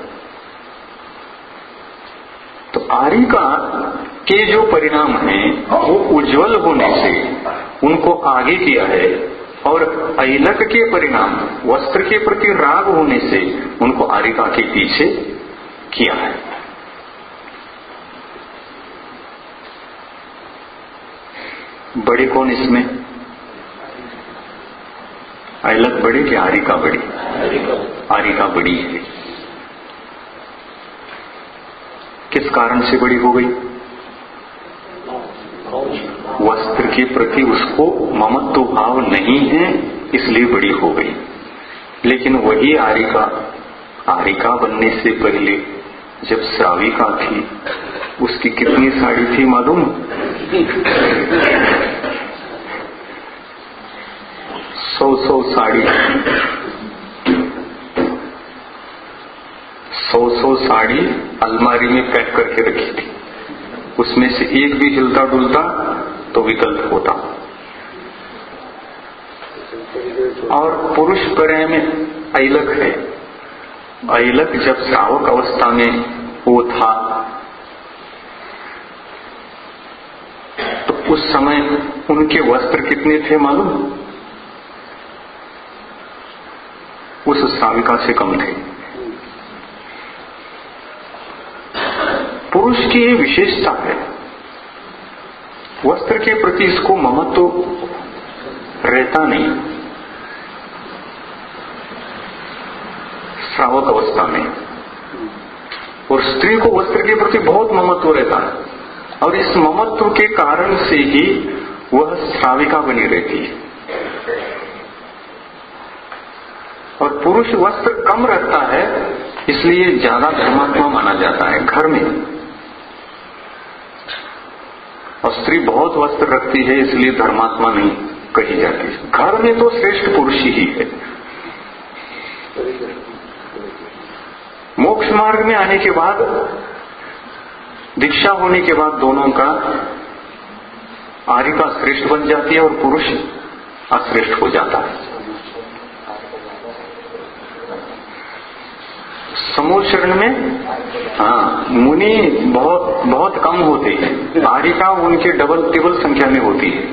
तो आरिका के जो परिणाम हैं वो उज्जवल होने से उनको आगे किया है, और ऐलक के परिणाम वस्त्र के प्रति राग होने से उनको आरिका के पीछे किया है। बड़े कौन इसमें? ऐलक बड़े कि आरिका बड़ी? आरिका बड़ी है। किस कारण से बड़ी हो गई? वस्त्र के प्रति उसको ममत्व भाव नहीं है, इसलिए बड़ी हो गई। लेकिन वही आरिका बनने से पहले जब श्राविका थी, उसकी कितनी साड़ी थी मालूम? 100 साड़ी, 100 साड़ी अलमारी में पैक करके रखी थी। उसमें से एक भी हिलता डुलता तो विकल्प होता। और पुरुष पर्याय में ऐलक है। ऐलक जब श्रावक अवस्था में वो था तो उस समय उनके वस्त्र कितने थे मालूम? उस श्राविका से कम थे। पुरुष की ये विशेषता है, वस्त्र के प्रति इसको ममत्व रहता नहीं श्रावक अवस्था में, और स्त्री को वस्त्र के प्रति बहुत ममत्व रहता है, और इस ममत्व के कारण से ही वह श्राविका बनी रहती है। और पुरुष वस्त्र कम रखता है इसलिए ज्यादा धर्मात्मा माना जाता है घर में, और स्त्री बहुत वस्त्र रखती है इसलिए धर्मात्मा नहीं कही जाती। घर में तो श्रेष्ठ पुरुष ही है। मोक्ष मार्ग में आने के बाद, दीक्षा होने के बाद दोनों का आरिका श्रेष्ठ बन जाती है और पुरुष अश्रेष्ठ हो जाता है। समूचरण में मुनि बहुत कम होते हैं, आरिका उनके डबल टिबल संख्या में होती है।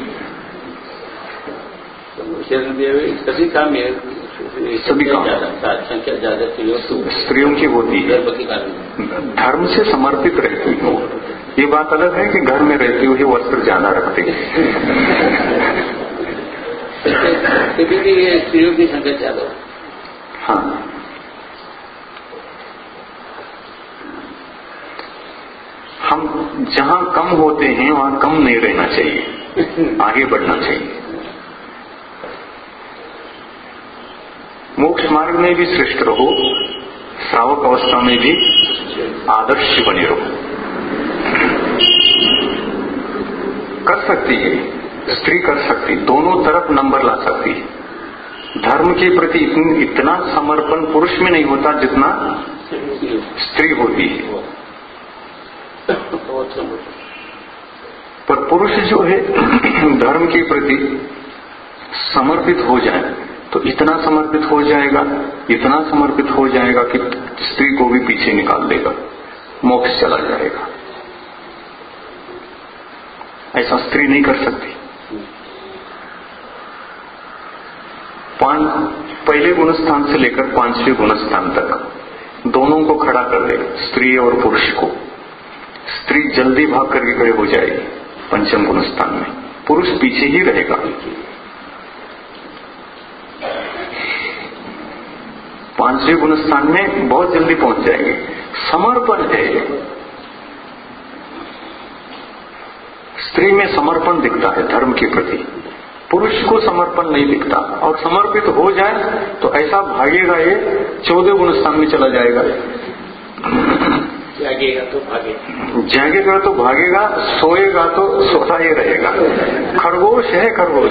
सभी काम में सभी काम संख्या ज्यादा स्त्रियों की होती है, धर्म से समर्पित रहती है। ये बात अलग है कि घर में रहते हुए वस्त्र ज्यादा रखते हैं। ये स्त्रियों की संख्या ज्यादा। हाँ, हम जहां कम होते हैं वहां कम नहीं रहना चाहिए, आगे बढ़ना चाहिए। मोक्ष मार्ग में भी श्रेष्ठ रहो, श्रावक अवस्था में भी आदर्श बने रहो। कर सकती है स्त्री, कर सकती, दोनों तरफ नंबर ला सकती है। धर्म के प्रति इतना समर्पण पुरुष में नहीं होता जितना स्त्री होती है। पर पुरुष जो है धर्म के प्रति समर्पित हो जाए तो इतना समर्पित हो जाएगा, इतना समर्पित हो जाएगा कि स्त्री को भी पीछे निकाल देगा, मोक्ष चला जाएगा। ऐसा स्त्री नहीं कर सकती। पहले गुणस्थान से लेकर 5वें गुणस्थान तक दोनों को खड़ा कर दे, स्त्री और पुरुष को। स्त्री जल्दी भाग करके खड़े हो जाएगी 5वें गुणस्थान में, पुरुष पीछे ही रहेगा। 5वें गुणस्थान में बहुत जल्दी पहुंच जाएंगे। समर्पण है, स्त्री में समर्पण दिखता है धर्म के प्रति, पुरुष को समर्पण नहीं दिखता। और समर्पित हो जाए तो ऐसा भागेगा, ये 14वें गुणस्थान में चला जाएगा। जागेगा तो भागेगा, जागेगा तो भागेगा, सोएगा तो सोता ही रहेगा। खरगोश है, खरगोश।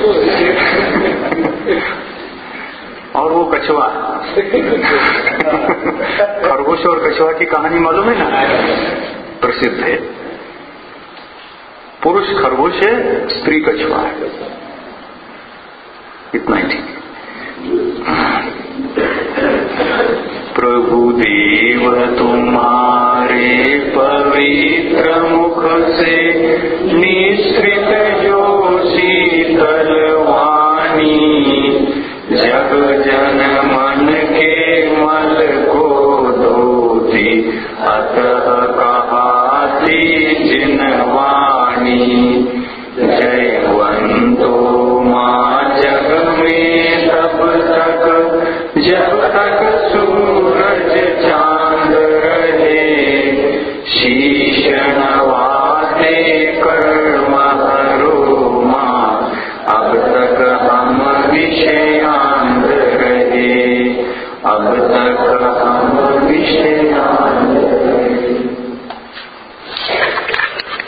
और वो कछुआ। खरगोश और कछुआ की कहानी मालूम है ना, प्रसिद्ध है। पुरुष खरगोश है, स्त्री कछुआ है। इतना ही ठीक। प्रभु देव तुम्हारे पवित्र मुख से